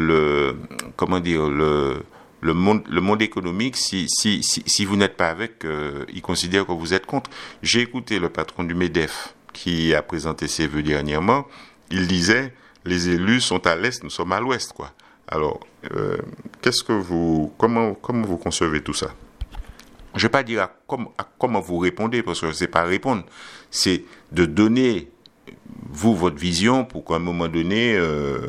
S1: le comment dire le le monde le monde économique, si si si, si vous n'êtes pas avec, euh, il considère que vous êtes contre. J'ai écouté le patron du MEDEF qui a présenté ses vœux dernièrement. Il disait les élus sont à l'est, nous sommes à l'ouest, quoi. Alors, euh, qu'est-ce que vous, comment, comment vous concevez tout ça? Je ne vais pas dire à, com, à comment vous répondez, parce que ce n'est pas répondre, c'est de donner, vous, votre vision, pour qu'à un moment donné, euh,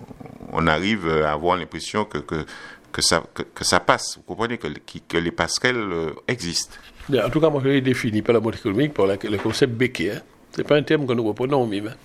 S1: on arrive à avoir l'impression que, que, que, ça, que, que ça passe. Vous comprenez que, que les passerelles euh, existent.
S2: En tout cas, moi, je l'ai défini par la mode économique, par la, le concept béquet. Hein. Ce n'est pas un terme que nous reprenons, même. Hein.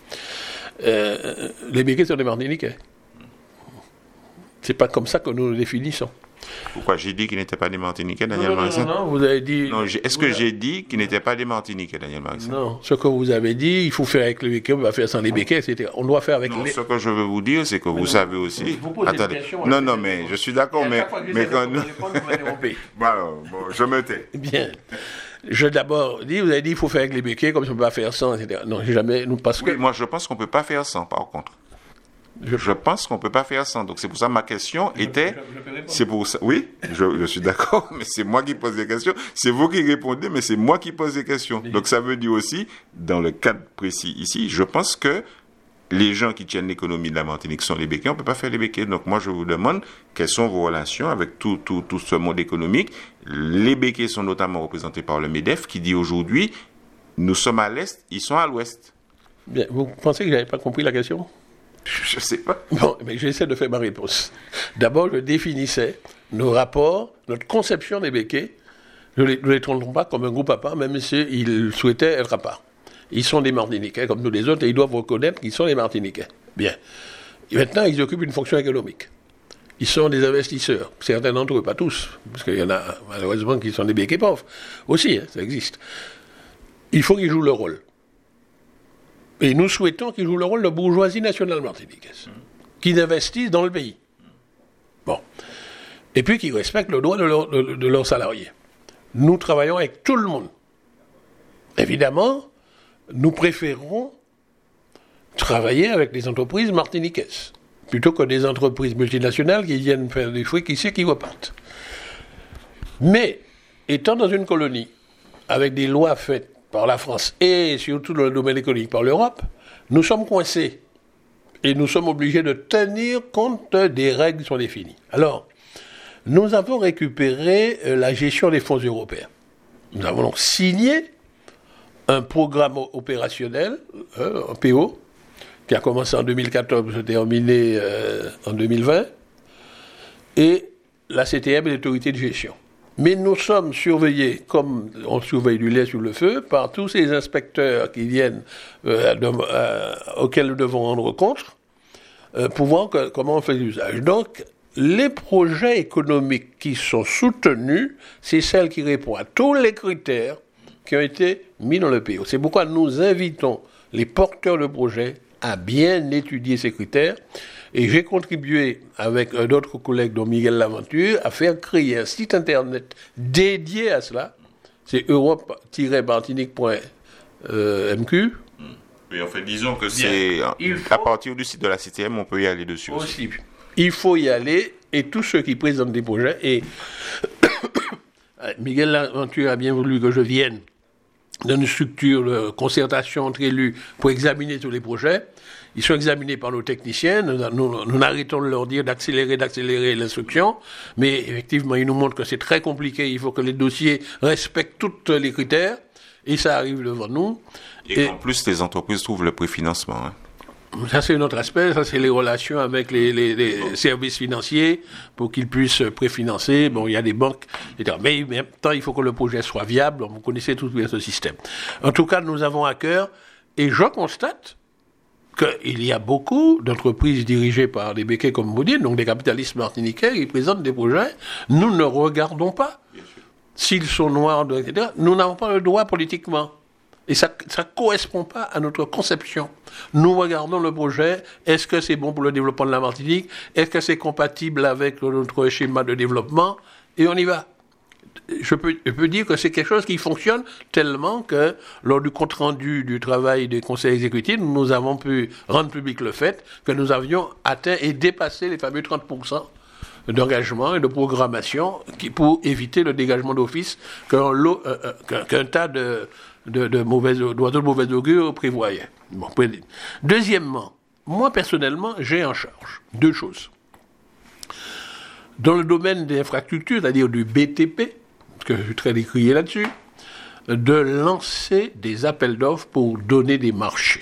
S2: Euh, les béquets sont des Martiniquais. C'est pas comme ça que nous le définissons.
S1: Pourquoi j'ai dit qu'ils n'étaient pas des Martiniquais, Daniel
S2: non, non,
S1: Marixen?
S2: Non, non, vous avez dit...
S1: Non, est-ce que j'ai dit qu'ils n'étaient pas des Martiniquais, Daniel Marixen?
S2: Non, ce que vous avez dit, il faut faire avec les béquets, on va faire sans les béquets, et cetera. On doit faire avec
S1: non,
S2: les...
S1: ce que je veux vous dire, c'est que mais vous non, savez aussi...
S2: Vous posez
S1: Attendez.
S2: Une question,
S1: non, non, mais je suis d'accord, mais... mais quand nous... bon, bon, je me tais.
S2: Bien. Je d'abord dit, vous avez dit, il faut faire avec les béquets, comme ça on ne peut pas faire sans, et cetera. Non, jamais... Nous, parce
S1: oui,
S2: que...
S1: moi, je pense qu'on ne peut pas faire sans, par contre. Je, je pense qu'on ne peut pas faire sans. Donc, c'est pour ça que ma question je, était... Je, je c'est pour ça... Oui, je, je suis d'accord, mais c'est moi qui pose des questions. C'est vous qui répondez, mais c'est moi qui pose des questions. Oui. Donc, ça veut dire aussi, dans le cadre précis ici, je pense que les gens qui tiennent l'économie de la Martinique sont les béquets. On ne peut pas faire les béquets. Donc, moi, je vous demande quelles sont vos relations avec tout, tout, tout ce monde économique. Les béquets sont notamment représentés par le MEDEF qui dit aujourd'hui, nous sommes à l'Est, ils sont à l'Ouest.
S2: Bien. Vous pensez que je n'avais pas compris la question ?
S1: Je ne sais pas.
S2: Bon, mais j'essaie de faire ma réponse. D'abord, je définissais nos rapports, notre conception des béquets. Je ne les, les traitons pas comme un groupe à part, même s'ils souhaitaient être à part. Ils sont des Martiniquais, comme nous les autres, et ils doivent reconnaître qu'ils sont des Martiniquais. Bien. Et maintenant, ils occupent une fonction économique. Ils sont des investisseurs. Certains d'entre eux, pas tous, parce qu'il y en a malheureusement qui sont des béquets pauvres. Aussi, hein, ça existe. Il faut qu'ils jouent leur rôle. Et nous souhaitons qu'ils jouent le rôle de bourgeoisie nationale martiniquaise, qu'ils investissent dans le pays. Bon. Et puis qu'ils respectent le droit de, leur, de, de leurs salariés. Nous travaillons avec tout le monde. Évidemment, nous préférons travailler avec des entreprises martiniquaises, plutôt que des entreprises multinationales qui viennent faire des frics ici et qui repartent. Mais, étant dans une colonie, avec des lois faites par la France et surtout dans le domaine économique par l'Europe, nous sommes coincés. Et nous sommes obligés de tenir compte des règles qui sont définies. Alors, nous avons récupéré la gestion des fonds européens. Nous avons donc signé un programme opérationnel, euh, un P O, qui a commencé en deux mille quatorze, se terminé euh, en deux mille vingt, et la C T M est l'autorité de gestion. Mais nous sommes surveillés, comme on surveille du lait sur le feu, par tous ces inspecteurs qui viennent, euh, de, euh, auxquels nous devons rendre compte, euh, pour voir que, comment on fait l'usage. Donc, les projets économiques qui sont soutenus, c'est celles qui répondent à tous les critères qui ont été mis dans le P O. C'est pourquoi nous invitons les porteurs de projets à bien étudier ces critères. Et j'ai contribué avec d'autres collègues, dont Miguel Laventure, à faire créer un site internet dédié à cela. C'est europe tiret martinique point m q.
S1: Oui, en fait, disons que c'est faut, à partir du site de la C T M, on peut y aller dessus aussi. aussi.
S2: Il faut y aller, et tous ceux qui présentent des projets, et Miguel Laventure a bien voulu que je vienne dans une structure de concertation entre élus pour examiner tous les projets. Ils sont examinés par nos techniciens. Nous, nous, nous arrêtons de leur dire d'accélérer, d'accélérer l'instruction. Mais effectivement, ils nous montrent que c'est très compliqué. Il faut que les dossiers respectent tous les critères. Et ça arrive devant nous.
S1: Et, et en plus, les entreprises trouvent le préfinancement. Hein.
S2: Ça, c'est un autre aspect. Ça, c'est les relations avec les, les, les bon. services financiers pour qu'ils puissent préfinancer. Bon, il y a des banques, et cetera. Mais en même temps, il faut que le projet soit viable. Vous connaissez tout bien ce système. En tout cas, nous avons à cœur, et je constate qu'il y a beaucoup d'entreprises dirigées par des béquets, comme vous dites, donc des capitalistes martiniquais qui présentent des projets. Nous ne regardons pas s'ils sont noirs, et cetera. Nous n'avons pas le droit politiquement. Et ça ne correspond pas à notre conception. Nous regardons le projet, est-ce que c'est bon pour le développement de la Martinique? Est-ce que c'est compatible avec notre schéma de développement? Et on y va. Je peux, je peux dire que c'est quelque chose qui fonctionne tellement que lors du compte-rendu du travail des conseils exécutifs, nous avons pu rendre public le fait que nous avions atteint et dépassé les fameux trente pour cent d'engagement et de programmation qui, pour éviter le dégagement d'office qu'un, lot, euh, qu'un, qu'un tas de, de, de mauvaises, d'oiseaux de mauvais augure prévoyait. Bon, deuxièmement, moi personnellement, j'ai en charge deux choses. Dans le domaine des infrastructures, c'est-à-dire du B T P, que je suis très décrié là-dessus, de lancer des appels d'offres pour donner des marchés.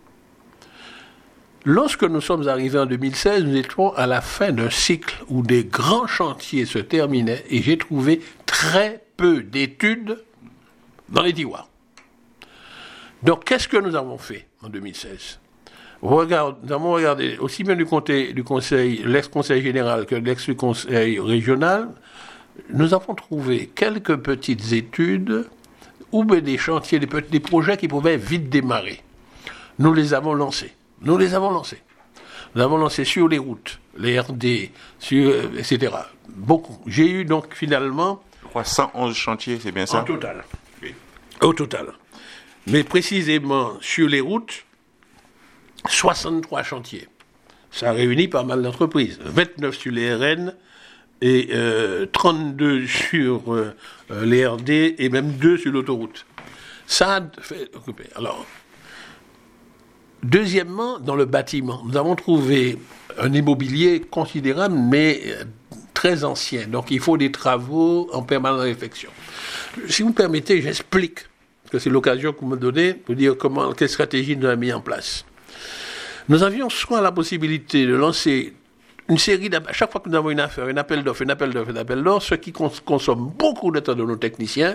S2: Lorsque nous sommes arrivés en deux mille seize, nous étions à la fin d'un cycle où des grands chantiers se terminaient et j'ai trouvé très peu d'études dans les tiroirs. Donc, qu'est-ce que nous avons fait en deux mille seize ? Regarde, nous avons regardé aussi bien du, conseil, du conseil, l'ex-conseil général que l'ex-conseil régional, nous avons trouvé quelques petites études ou bien des chantiers, des, petits, des projets qui pouvaient vite démarrer. Nous les avons lancés. Nous les avons lancés. Nous avons lancé sur les routes, les R D, sur, et cetera. Beaucoup. J'ai eu donc finalement...
S1: Je crois cent onze chantiers, c'est bien ça?
S2: En total.
S1: Oui.
S2: Au total. Mais précisément sur les routes, soixante-trois chantiers. Ça réunit pas mal d'entreprises. vingt-neuf sur les R N et euh, trente-deux sur euh, les R D et même deux sur l'autoroute. Ça a fait occuper. Alors, deuxièmement, dans le bâtiment, nous avons trouvé un immobilier considérable, mais très ancien. Donc, il faut des travaux en permanente réflexion. Si vous me permettez, j'explique, parce que c'est l'occasion que vous me donnez pour dire comment, quelle stratégie nous avons mis en place. Nous avions soit la possibilité de lancer une série d'appels. Chaque fois que nous avons une affaire, un appel d'offres, un appel d'offres, un appel d'offres, ce qui cons- consomme beaucoup de temps de nos techniciens,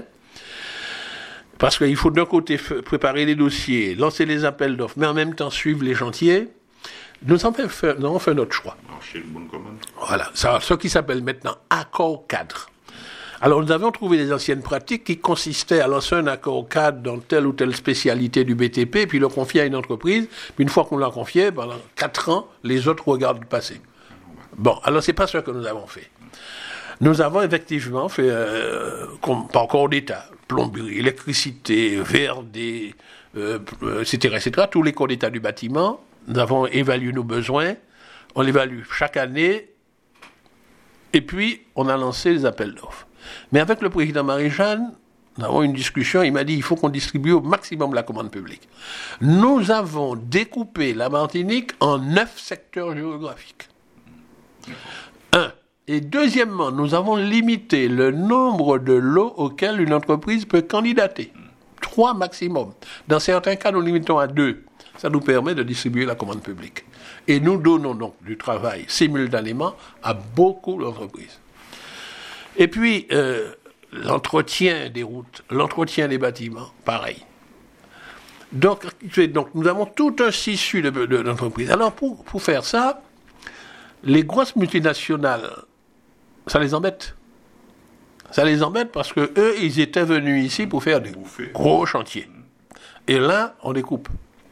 S2: parce qu'il faut d'un côté f- préparer les dossiers, lancer les appels d'offres, mais en même temps suivre les chantiers. Nous avons fait, nous avons fait notre choix.
S1: Marcher le bon commande.
S2: Voilà, ça, ce qui s'appelle maintenant accord cadre. Alors nous avions trouvé des anciennes pratiques qui consistaient à lancer un accord cadre dans telle ou telle spécialité du B T P, puis le confier à une entreprise. Puis une fois qu'on l'a confié, pendant quatre ans, les autres regardent passer. Bon, alors c'est pas ce que nous avons fait. Nous avons effectivement fait, euh, pas encore d'État, plomberie, électricité, V R D, euh, et cetera, et cetera, tous les corps d'État du bâtiment. Nous avons évalué nos besoins, on l'évalue chaque année, et puis on a lancé les appels d'offres. Mais avec le président Marie-Jeanne, nous avons eu une discussion, il m'a dit il faut qu'on distribue au maximum la commande publique. Nous avons découpé la Martinique en neuf secteurs géographiques. Un. Et deuxièmement, nous avons limité le nombre de lots auxquels une entreprise peut candidater. Trois maximum. Dans certains cas, nous limitons à deux. Ça nous permet de distribuer la commande publique. Et nous donnons donc du travail simultanément à beaucoup d'entreprises. Et puis, euh, l'entretien des routes, l'entretien des bâtiments, pareil. Donc, donc nous avons tout un tissu de, de, d'entreprises. Alors, pour, pour faire ça, les grosses multinationales, ça les embête. Ça les embête parce que eux, ils étaient venus ici pour faire des gros chantiers. Et là, on les coupe.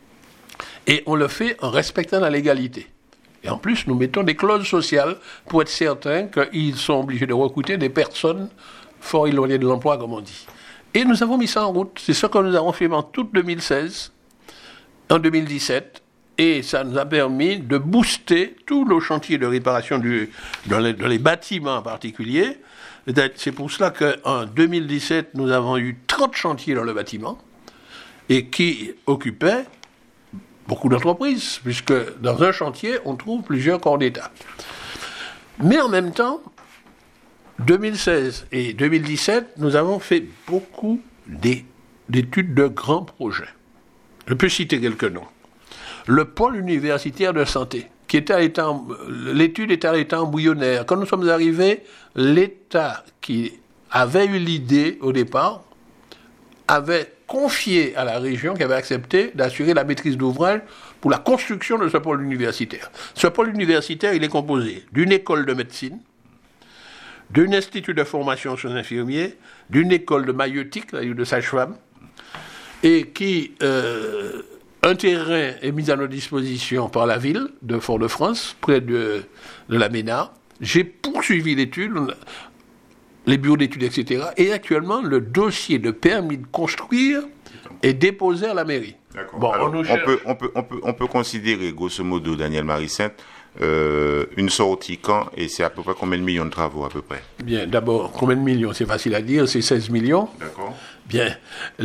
S2: Et on le fait en respectant la légalité. Et en plus, nous mettons des clauses sociales pour être certains qu'ils sont obligés de recruter des personnes fort éloignées de l'emploi, comme on dit. Et nous avons mis ça en route. C'est ce que nous avons fait en tout deux mille seize, en deux mille dix-sept, et ça nous a permis de booster tous nos chantiers de réparation du, dans, les, dans les bâtiments en particulier. C'est pour cela qu'en deux mille dix-sept, nous avons eu trente chantiers dans le bâtiment, et qui occupaient beaucoup d'entreprises, puisque dans un chantier, on trouve plusieurs corps d'État. Mais en même temps, deux mille seize et deux mille dix-sept, nous avons fait beaucoup d'études de grands projets. Je peux citer quelques noms. Le pôle universitaire de santé, qui était à l'état, l'étude était à l'état embryonnaire. Quand nous sommes arrivés, l'État qui avait eu l'idée au départ avait confié à la région qui avait accepté d'assurer la maîtrise d'ouvrage pour la construction de ce pôle universitaire. Ce pôle universitaire, il est composé d'une école de médecine, d'un institut de formation sur infirmiers, d'une école de maïeutique, c'est-à-dire de sage-femme, et qui, euh, un terrain est mis à notre disposition par la ville de Fort-de-France, près de, de la Ménard. J'ai poursuivi l'étude, les bureaux d'études, et cetera. Et actuellement, le dossier de permis de construire est déposé à la mairie.
S1: D'accord. Bon, alors, on, on, peut, on, peut, on, peut, on peut considérer, grosso modo, Daniel Marie-Sainte, euh, une sortie quand, et c'est à peu près combien de millions de travaux, à peu près?
S2: Bien, d'abord, combien de millions? C'est facile à dire, c'est seize millions.
S1: D'accord.
S2: Bien.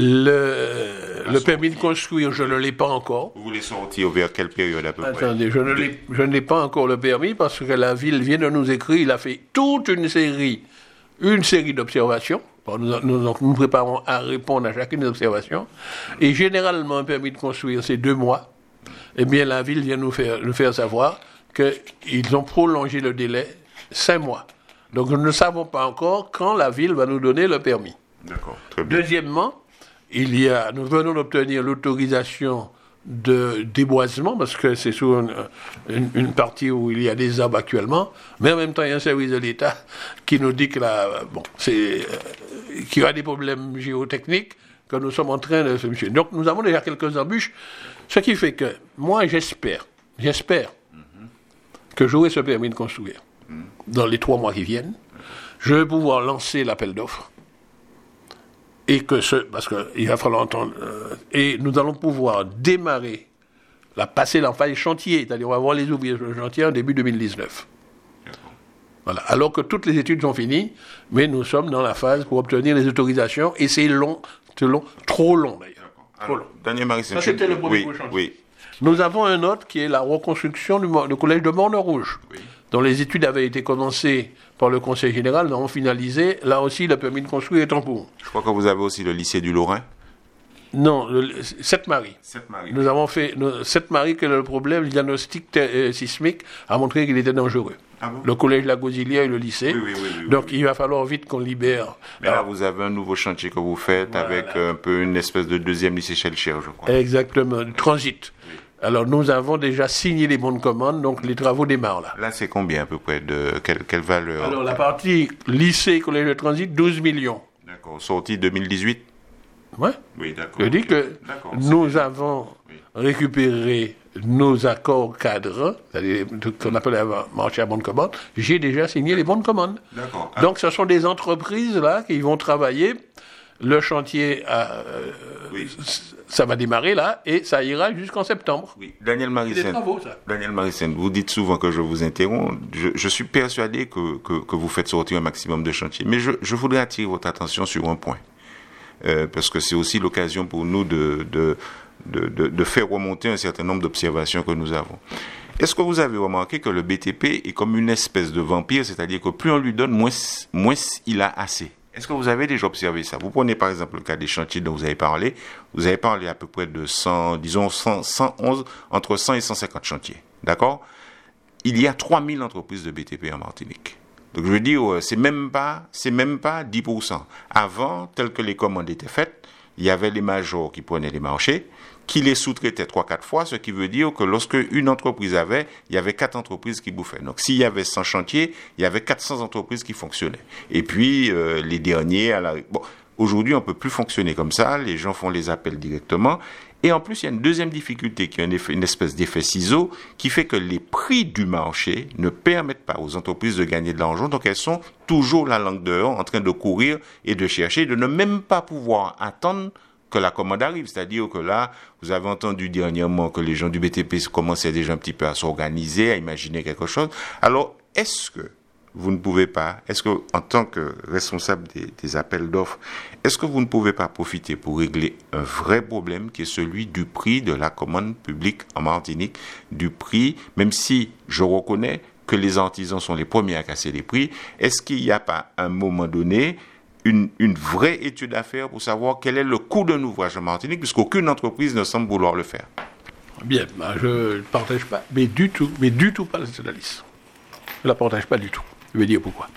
S2: Le, le permis de construire, je ne l'ai pas encore.
S1: Vous voulez sortir vers quelle période, à peu
S2: Attendez,
S1: près?
S2: Attendez, je ne l'ai, je n'ai pas encore le permis, parce que la ville vient de nous écrire, il a fait toute une série une série d'observations. Bon, nous, nous nous préparons à répondre à chacune des observations. Et généralement, un permis de construire, c'est deux mois. Eh bien, la ville vient nous faire, nous faire savoir qu'ils ont prolongé le délai cinq mois. Donc, nous ne savons pas encore quand la ville va nous donner le permis.
S1: D'accord, très bien.
S2: Deuxièmement, il y a, nous venons d'obtenir l'autorisation de déboisement, parce que c'est sur une, une, une partie où il y a des arbres actuellement, mais en même temps, il y a un service de l'État qui nous dit que là, bon, c'est, euh, qu'il y a des problèmes géotechniques que nous sommes en train de solutionner. Donc, nous avons déjà quelques embûches, ce qui fait que moi, j'espère, j'espère mm-hmm. que j'aurai ce permis de construire mm-hmm. dans les trois mois qui viennent. Je vais pouvoir lancer l'appel d'offres. Et que ce, parce qu'il va falloir entendre, euh, et nous allons pouvoir démarrer, la passer dans la phase chantier, c'est-à-dire on va voir les ouvriers sur le chantier en début deux mille dix-neuf. Voilà. Alors que toutes les études sont finies, mais nous sommes dans la phase pour obtenir les autorisations, et c'est long, c'est long, trop long d'ailleurs. Trop long.
S1: Daniel Marissène,
S2: ça c'était le premier
S1: oui,
S2: chantier.
S1: Oui.
S2: Nous avons un autre qui est la reconstruction du, du collège de Morne-Rouge, oui. dont les études avaient été commencées par le Conseil général, nous avons finalisé. Là aussi, le permis de construire est en cours.
S1: Je crois que vous avez aussi le lycée du Lorrain.
S2: Non, Sainte-Marie.
S1: Sainte-Marie.
S2: Nous avons fait Sainte-Marie, que le problème, le diagnostic euh, sismique a montré qu'il était dangereux.
S1: Ah bon?
S2: Le collège La Gauzilia et le lycée.
S1: Oui, oui, oui, oui,
S2: Donc
S1: oui, oui.
S2: il va falloir vite qu'on libère.
S1: Mais Alors, là, vous avez un nouveau chantier que vous faites voilà. avec un peu une espèce de deuxième lycée Schellcher, je crois.
S2: Exactement, transit. Oui. Alors, nous avons déjà signé les bons de commande, donc les travaux démarrent là.
S1: Là, c'est combien à peu près de quelle, quelle valeur?
S2: Alors, la partie lycée, collège de transit, douze millions.
S1: D'accord. Sortie deux mille dix-huit?
S2: Ouais.
S1: Oui, d'accord.
S2: Je dis que nous bien. avons oui. récupéré nos accords cadres, c'est-à-dire ce qu'on appelle un marché à bons de commande. J'ai déjà signé les bons de commande.
S1: D'accord.
S2: Donc, ce sont des entreprises là qui vont travailler. Le chantier, a, euh, oui. ça va démarrer là et ça ira jusqu'en septembre.
S1: Oui. Daniel Marissène, Daniel Marissène, vous dites souvent que je vous interromps. Je, je suis persuadé que, que, que vous faites sortir un maximum de chantiers. Mais je, je voudrais attirer votre attention sur un point. Euh, parce que c'est aussi l'occasion pour nous de, de, de, de, de faire remonter un certain nombre d'observations que nous avons. Est-ce que vous avez remarqué que le B T P est comme une espèce de vampire, c'est-à-dire que plus on lui donne, moins, moins il a assez? Est-ce que vous avez déjà observé ça? Vous prenez par exemple le cas des chantiers dont vous avez parlé. Vous avez parlé à peu près de cent, disons cent, cent onze, entre cent et cent cinquante chantiers. D'accord? Il y a trois mille entreprises de B T P en Martinique. Donc je veux dire, c'est même pas, c'est même pas dix pour cent. Avant, tel que les commandes étaient faites, il y avait les majors qui prenaient les marchés, qui les sous-traitaient trois, quatre fois, ce qui veut dire que lorsque une entreprise avait, il y avait quatre entreprises qui bouffaient. Donc, s'il y avait cent chantiers, il y avait quatre cents entreprises qui fonctionnaient. Et puis, euh, les derniers, à la... bon, aujourd'hui, on peut plus fonctionner comme ça. Les gens font les appels directement. Et en plus, il y a une deuxième difficulté qui est un effet, une espèce d'effet ciseau qui fait que les prix du marché ne permettent pas aux entreprises de gagner de l'argent. Donc, elles sont toujours la langue dehors en train de courir et de chercher, de ne même pas pouvoir attendre que la commande arrive, c'est-à-dire que là, vous avez entendu dernièrement que les gens du B T P commençaient déjà un petit peu à s'organiser, à imaginer quelque chose. Alors, est-ce que vous ne pouvez pas, est-ce que, en tant que responsable des, des appels d'offres, est-ce que vous ne pouvez pas profiter pour régler un vrai problème qui est celui du prix de la commande publique en Martinique, du prix, même si je reconnais que les artisans sont les premiers à casser les prix, est-ce qu'il n'y a pas un moment donné Une, une vraie étude à faire pour savoir quel est le coût d'un ouvrage en Martinique, puisqu'aucune entreprise ne semble vouloir le faire?
S2: Bien, ben je ne partage pas, mais du tout, mais du tout pas cette analyse. Je ne la partage pas du tout. Je vais dire pourquoi.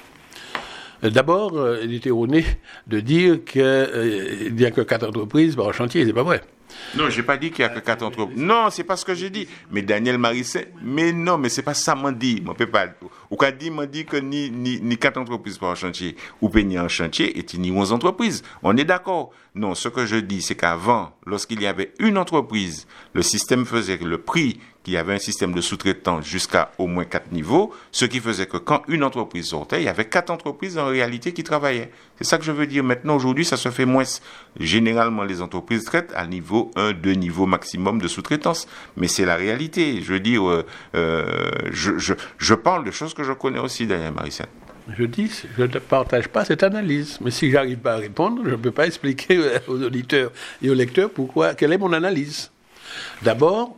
S2: D'abord, euh, il est erroné de dire qu'il euh, n'y a que quatre entreprises par chantier, c'est pas vrai.
S1: Non, j'ai pas dit qu'il y a que quatre entreprises. Non, c'est pas ce que j'ai dit. Mais Daniel Marissène, mais non, mais c'est pas ça m'a dit. Moi, peut pas. Ou qu'a dit, m'a dit que ni, ni, ni quatre entreprises par chantier, ou peigner en chantier, et ni onze entreprises. On est d'accord. Non, ce que je dis, c'est qu'avant, lorsqu'il y avait une entreprise, le système faisait que le prix, qu'il y avait un système de sous-traitance jusqu'à au moins quatre niveaux, ce qui faisait que quand une entreprise sortait, il y avait quatre entreprises en réalité qui travaillaient. C'est ça que je veux dire. Maintenant, aujourd'hui, ça se fait moins. Généralement, les entreprises traitent à niveau un, deux niveaux maximum de sous-traitance. Mais c'est la réalité. Je veux dire, euh, euh, je, je, je parle de choses que je connais aussi, Daniel Marissène.
S2: Je dis, je ne partage pas cette analyse. Mais si j'arrive pas à répondre, je ne peux pas expliquer aux auditeurs et aux lecteurs pourquoi, quelle est mon analyse. D'abord,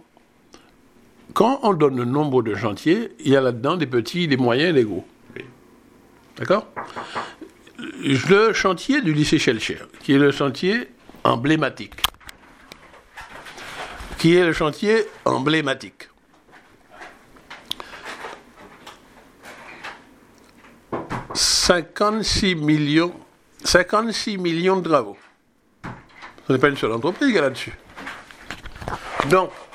S2: quand on donne le nombre de chantiers, il y a là-dedans des petits, des moyens et des gros. Oui. D'accord? Le chantier du lycée Schellcher, qui est le chantier emblématique, qui est le chantier emblématique. cinquante-six millions, cinquante-six millions de travaux. Ce n'est pas une seule entreprise qui est là-dessus. Donc,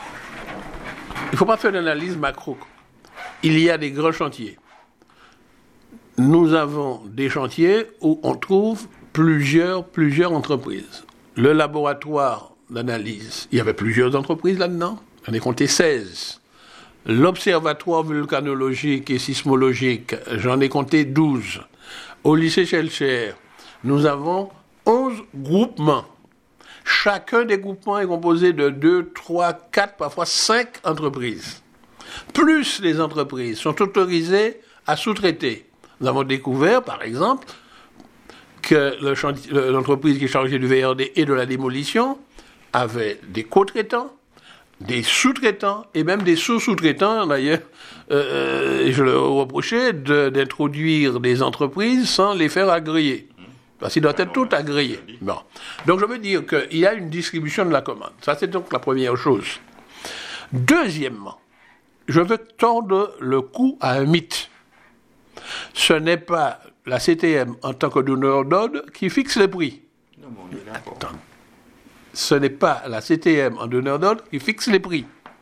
S2: il ne faut pas faire d'analyse macro. Il y a des grands chantiers. Nous avons des chantiers où on trouve plusieurs, plusieurs entreprises. Le laboratoire d'analyse, il y avait plusieurs entreprises là-dedans. J'en ai compté seize. L'observatoire volcanologique et sismologique, j'en ai compté douze. Au lycée Schellcher, nous avons onze groupements. Chacun des groupements est composé de deux, trois, quatre, parfois cinq entreprises. Plus les entreprises sont autorisées à sous-traiter. Nous avons découvert, par exemple, que le chantier, l'entreprise qui est chargée du V R D et de la démolition avait des co-traitants, des sous-traitants et même des sous-sous-traitants, d'ailleurs, euh, je leur reprochais de, d'introduire des entreprises sans les faire agréer. Parce qu'il doit être tout agréé. Bon. Donc je veux dire qu'il y a une distribution de la commande. Ça, c'est donc la première chose. Deuxièmement, je veux tordre le cou à un mythe. Ce n'est pas la C T M en tant que donneur d'ordre qui fixe les prix.
S1: Non, mais on est d'accord.
S2: Attends. Ce n'est pas la C T M en donneur d'ordre qui fixe les prix.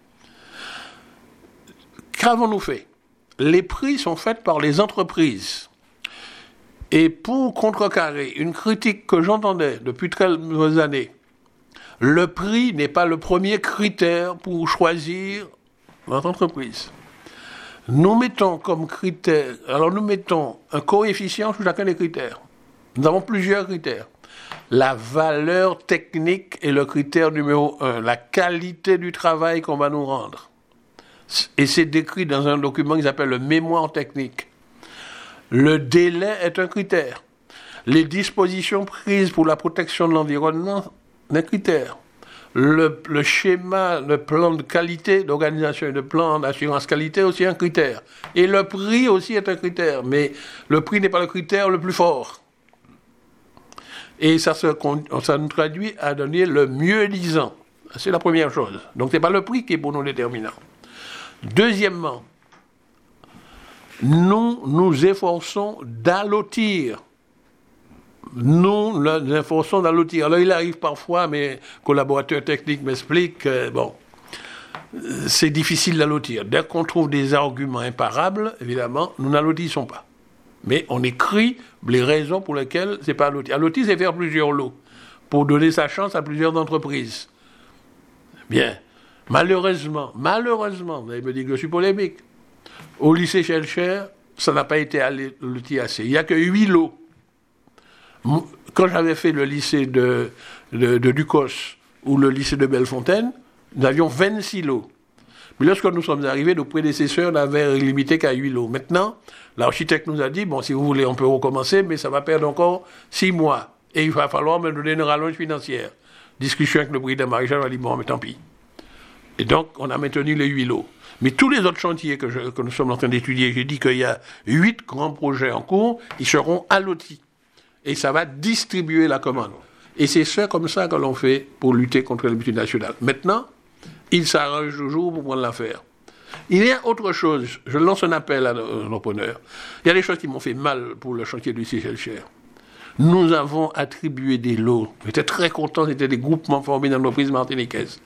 S2: Qu'avons-nous fait? Les prix sont faits par les entreprises. Et pour contrecarrer une critique que j'entendais depuis très nombreuses années, le prix n'est pas le premier critère pour choisir notre entreprise. Nous mettons comme critère, alors nous mettons un coefficient sur chacun des critères. Nous avons plusieurs critères. La valeur technique est le critère numéro un, la qualité du travail qu'on va nous rendre. Et c'est décrit dans un document qui s'appelle le mémoire technique. Le délai est un critère. Les dispositions prises pour la protection de l'environnement, un critère. Le, le schéma, le plan de qualité d'organisation et le plan d'assurance qualité aussi un critère. Et le prix aussi est un critère. Mais le prix n'est pas le critère le plus fort. Et ça, se, ça nous traduit à donner le mieux disant. C'est la première chose. Donc ce n'est pas le prix qui est pour nous déterminant. Deuxièmement, nous nous efforçons d'allotir. Nous nous efforçons d'allotir. Alors il arrive parfois, mes collaborateurs techniques m'expliquent que, bon, c'est difficile d'allotir. Dès qu'on trouve des arguments imparables, évidemment, nous n'allotissons pas. Mais on écrit les raisons pour lesquelles c'est pas allotir. Allotir, c'est faire plusieurs lots pour donner sa chance à plusieurs entreprises. Bien. Malheureusement, malheureusement, vous allez me dire que je suis polémique, au lycée Schellcher, ça n'a pas été alloti assez. Il n'y a que huit lots. Quand j'avais fait le lycée de, de, de Ducos ou le lycée de Bellefontaine, nous avions vingt-six lots. Mais lorsque nous sommes arrivés, nos prédécesseurs n'avaient limité qu'à huit lots. Maintenant, l'architecte nous a dit, bon, si vous voulez, on peut recommencer, mais ça va perdre encore six mois. Et il va falloir me donner une rallonge financière. Discussion avec le président maréchal, on a dit, bon, mais tant pis. Et donc, on a maintenu les huit lots. Mais tous les autres chantiers que, je, que nous sommes en train d'étudier, j'ai dit qu'il y a huit grands projets en cours, ils seront allotis. Et ça va distribuer la commande. Et c'est ça comme ça que l'on fait pour lutter contre les multinationales. Maintenant, ils s'arrangent toujours pour prendre l'affaire. Il y a autre chose, je lance un appel à nos entrepreneurs. Il y a des choses qui m'ont fait mal pour le chantier du lycée Schellcher. Nous avons attribué des lots. J'étais très content, c'était des groupements formés d'entreprises martiniquaises.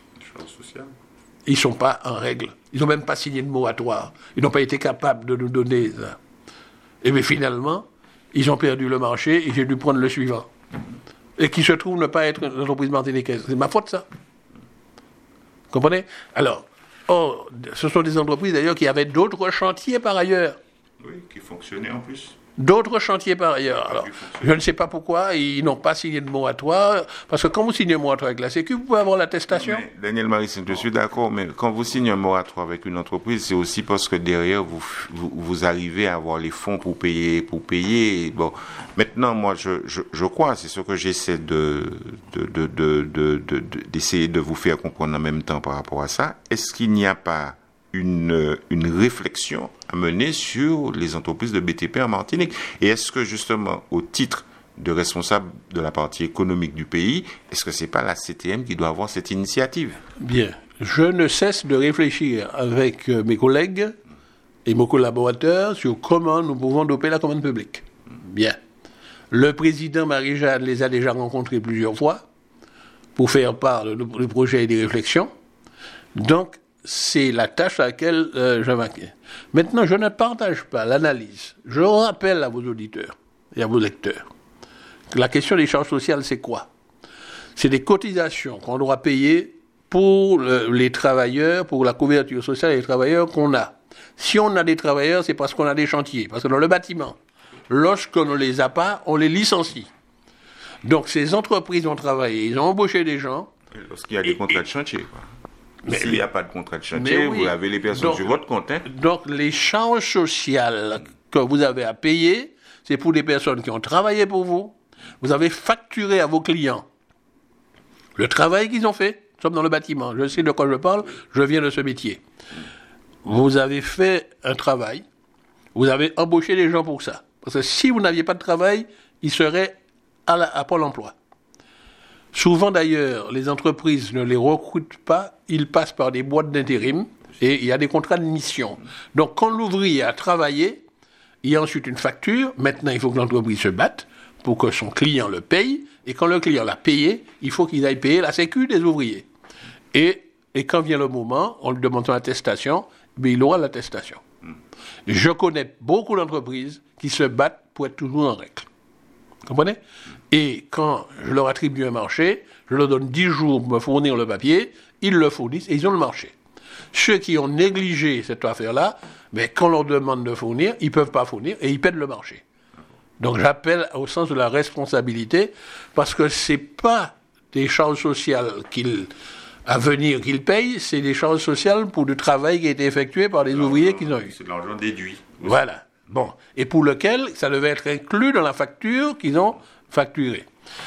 S2: Ils ne sont pas en règle. Ils n'ont même pas signé de moratoire. Ils n'ont pas été capables de nous donner ça. Et bien finalement, ils ont perdu le marché et j'ai dû prendre le suivant. Et qui se trouve ne pas être une entreprise martiniquaise. C'est ma faute, ça. Vous comprenez? Alors, oh, ce sont des entreprises d'ailleurs qui avaient d'autres chantiers par ailleurs.
S1: Oui, qui fonctionnaient en plus.
S2: D'autres chantiers par ailleurs. Alors, je ne sais pas pourquoi ils n'ont pas signé de moratoire, parce que quand vous signez un moratoire avec la Sécu, vous pouvez avoir l'attestation.
S1: Mais, Daniel Marissine, je suis d'accord, mais quand vous signez un moratoire avec une entreprise, c'est aussi parce que derrière, vous, vous, vous arrivez à avoir les fonds pour payer. Pour payer. Bon, maintenant, moi, je, je, je crois, c'est ce que j'essaie de, de, de, de, de, de, de, d'essayer de vous faire comprendre en même temps par rapport à ça. Est-ce qu'il n'y a pas Une, une réflexion à mener sur les entreprises de B T P en Martinique? Et est-ce que justement, au titre de responsable de la partie économique du pays, est-ce que ce n'est pas la C T M qui doit avoir cette initiative?
S2: Bien. Je ne cesse de réfléchir avec mes collègues et mes collaborateurs sur comment nous pouvons doper la commande publique. Bien. Le président Marie-Jeanne les a déjà rencontrés plusieurs fois pour faire part de, de projets et des réflexions. Donc, c'est la tâche à laquelle euh, je m'inquiète. Maintenant, je ne partage pas l'analyse. Je rappelle à vos auditeurs et à vos lecteurs que la question des charges sociales, c'est quoi? C'est des cotisations qu'on doit payer pour le, les travailleurs, pour la couverture sociale des travailleurs qu'on a. Si on a des travailleurs, c'est parce qu'on a des chantiers. Parce que dans le bâtiment, lorsqu'on ne les a pas, on les licencie. Donc ces entreprises ont travaillé, ils ont embauché des gens.
S1: Lorsqu'il y a des et, contrats de chantier, quoi.
S2: Mais,
S1: S'il n'y a pas de contrat de chantier, oui, vous avez les personnes donc, sur votre compte. Hein.
S2: Donc les charges sociales que vous avez à payer, c'est pour des personnes qui ont travaillé pour vous. Vous avez facturé à vos clients le travail qu'ils ont fait. Nous sommes dans le bâtiment. Je sais de quoi je parle. Je viens de ce métier. Vous avez fait un travail. Vous avez embauché des gens pour ça. Parce que si vous n'aviez pas de travail, ils seraient à, la, à Pôle emploi. Souvent d'ailleurs, les entreprises ne les recrutent pas. Ils passent par des boîtes d'intérim. Et il y a des contrats de mission. Donc quand l'ouvrier a travaillé, il y a ensuite une facture. Maintenant, il faut que l'entreprise se batte pour que son client le paye. Et quand le client l'a payé, il faut qu'il aille payer la sécu des ouvriers. Et, et quand vient le moment, on lui demande son attestation, mais il aura l'attestation. Je connais beaucoup d'entreprises qui se battent pour être toujours en règle. Vous comprenez? Et quand je leur attribue un marché, je leur donne dix jours pour me fournir le papier, ils le fournissent et ils ont le marché. Ceux qui ont négligé cette affaire-là, mais quand on leur demande de fournir, ils ne peuvent pas fournir et ils perdent le marché. Donc j'appelle au sens de la responsabilité, parce que ce n'est pas des charges sociales qu'ils, à venir qu'ils payent, c'est des charges sociales pour du travail qui a été effectué par des ouvriers qu'ils ont eu.
S1: C'est de l'argent déduit.
S2: Voilà. Bon. Et pour lequel ça devait être inclus dans la facture qu'ils ont facturée.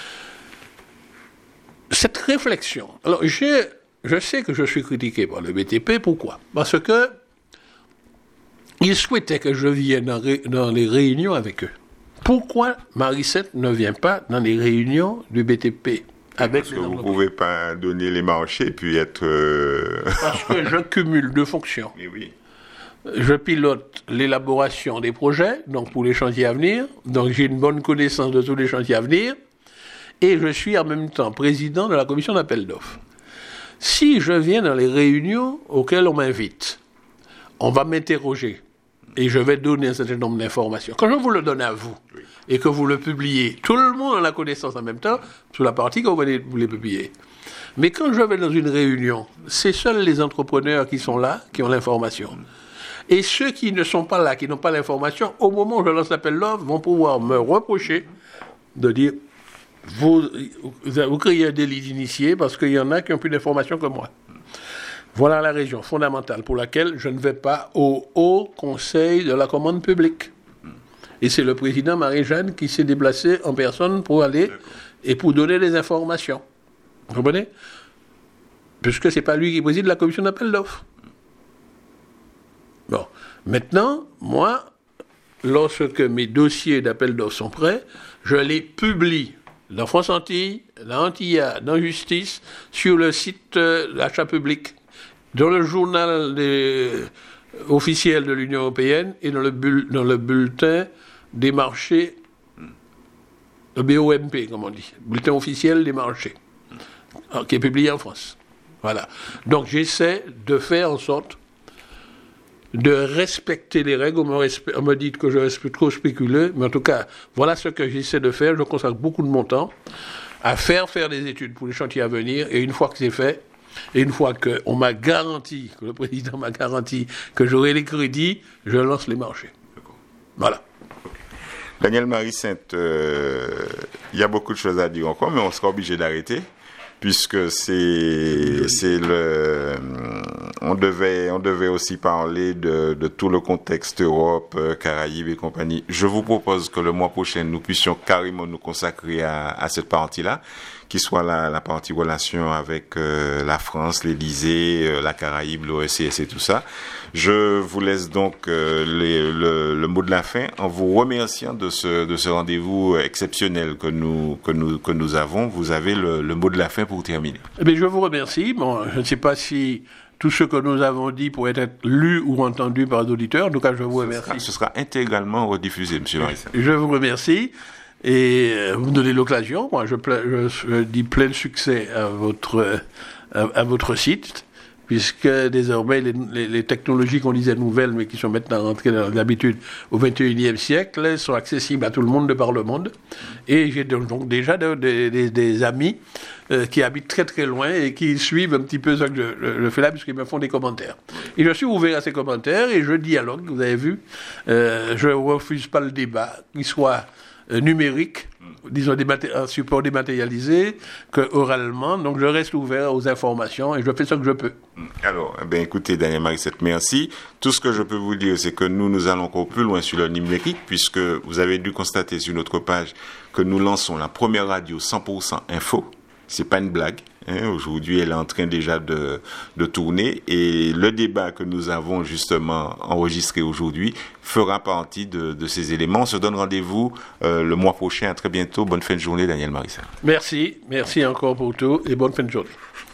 S2: Cette réflexion. Alors, j'ai, je sais que je suis critiqué par le B T P. Pourquoi? Parce que ils souhaitaient que je vienne dans, dans les réunions avec eux. Pourquoi Marie-Sept ne vient pas dans les réunions du B T P avec
S1: Parce que vous ne pouvez pas donner les marchés puis être... Euh...
S2: Parce que je cumule deux fonctions.
S1: Mais oui.
S2: Je pilote l'élaboration des projets, donc pour les chantiers à venir, donc j'ai une bonne connaissance de tous les chantiers à venir, et je suis en même temps président de la commission d'appel d'offres. Si je viens dans les réunions auxquelles on m'invite, on va m'interroger. Et je vais donner un certain nombre d'informations. Quand je vous le donne à vous, oui, et que vous le publiez, tout le monde a la connaissance en même temps, sur la partie que vous voulez, vous les publier. Mais quand je vais dans une réunion, c'est seuls les entrepreneurs qui sont là, qui ont l'information. Et ceux qui ne sont pas là, qui n'ont pas l'information, au moment où je lance l'appel d'offres, vont pouvoir me reprocher de dire, vous, vous créez un délit d'initié parce qu'il y en a qui ont plus d'informations que moi. Voilà la raison fondamentale pour laquelle je ne vais pas au Haut Conseil de la commande publique. Et c'est le président Marie-Jeanne qui s'est déplacé en personne pour aller et pour donner des informations. Vous comprenez? Puisque ce n'est pas lui qui préside la commission d'appel d'offres. Bon. Maintenant, moi, lorsque mes dossiers d'appel d'offres sont prêts, je les publie dans France Antilles, dans Antilla, dans Justice, sur le site euh, d'achat public, dans le journal des, officiel de l'Union européenne et dans le, bull, dans le bulletin des marchés, le B O M P, comme on dit, bulletin officiel des marchés, qui est publié en France. Voilà. Donc j'essaie de faire en sorte de respecter les règles. On me, respect, on me dit que je reste trop spéculeux, mais en tout cas, voilà ce que j'essaie de faire. Je consacre beaucoup de mon temps à faire faire des études pour les chantiers à venir, et une fois que c'est fait, et une fois qu'on m'a garanti, que le président m'a garanti que j'aurai les crédits, je lance les marchés. Voilà.
S1: Daniel Marie-Sept, il euh, y a beaucoup de choses à dire encore, mais on sera obligé d'arrêter, puisque c'est, c'est le, on devait, on devait aussi parler de, de tout le contexte Europe, Caraïbes et compagnie. Je vous propose que le mois prochain, nous puissions carrément nous consacrer à, à cette partie-là, qui soit la, la partie relation avec euh, la France, l'Élysée, euh, la Caraïbe, l'O E C S et tout ça. Je vous laisse donc euh, les, le, le mot de la fin en vous remerciant de ce, de ce rendez-vous exceptionnel que nous, que nous, que nous avons. Vous avez le, le mot de la fin pour terminer.
S2: Eh bien, je vous remercie. Bon, je ne sais pas si tout ce que nous avons dit pourrait être lu ou entendu par les auditeurs. En tout cas, je vous remercie.
S1: Ce sera, ce sera intégralement rediffusé, M. Marie-Sept.
S2: Je vous remercie. Et vous me donnez l'occasion. Moi, je, je, je dis plein de succès à votre, à, à votre site. puisque désormais les, les, les technologies qu'on disait nouvelles, mais qui sont maintenant rentrées dans l'habitude au vingt et unième siècle, sont accessibles à tout le monde de par le monde. Et j'ai donc déjà de, de, de, des amis euh, qui habitent très très loin et qui suivent un petit peu ce que je, je fais là, puisqu'ils me font des commentaires. Et je suis ouvert à ces commentaires et je dialogue, vous avez vu. Euh, je ne refuse pas le débat, qu'il soit euh, numérique, disons dématé- un support dématérialisé, que oralement. Donc je reste ouvert aux informations et je fais ce que je peux.
S1: Alors, ben écoutez, Daniel Marissette, merci. Tout ce que je peux vous dire, c'est que nous, nous allons encore plus loin sur le numérique, puisque vous avez dû constater sur notre page que nous lançons la première radio cent pour cent info. C'est pas une blague. Hein, aujourd'hui, elle est en train déjà de, de tourner et le débat que nous avons justement enregistré aujourd'hui fera partie de, de ces éléments. On se donne rendez-vous euh, le mois prochain. À très bientôt. Bonne fin de journée, Daniel Marissette.
S2: Merci, merci encore pour tout et bonne fin de journée.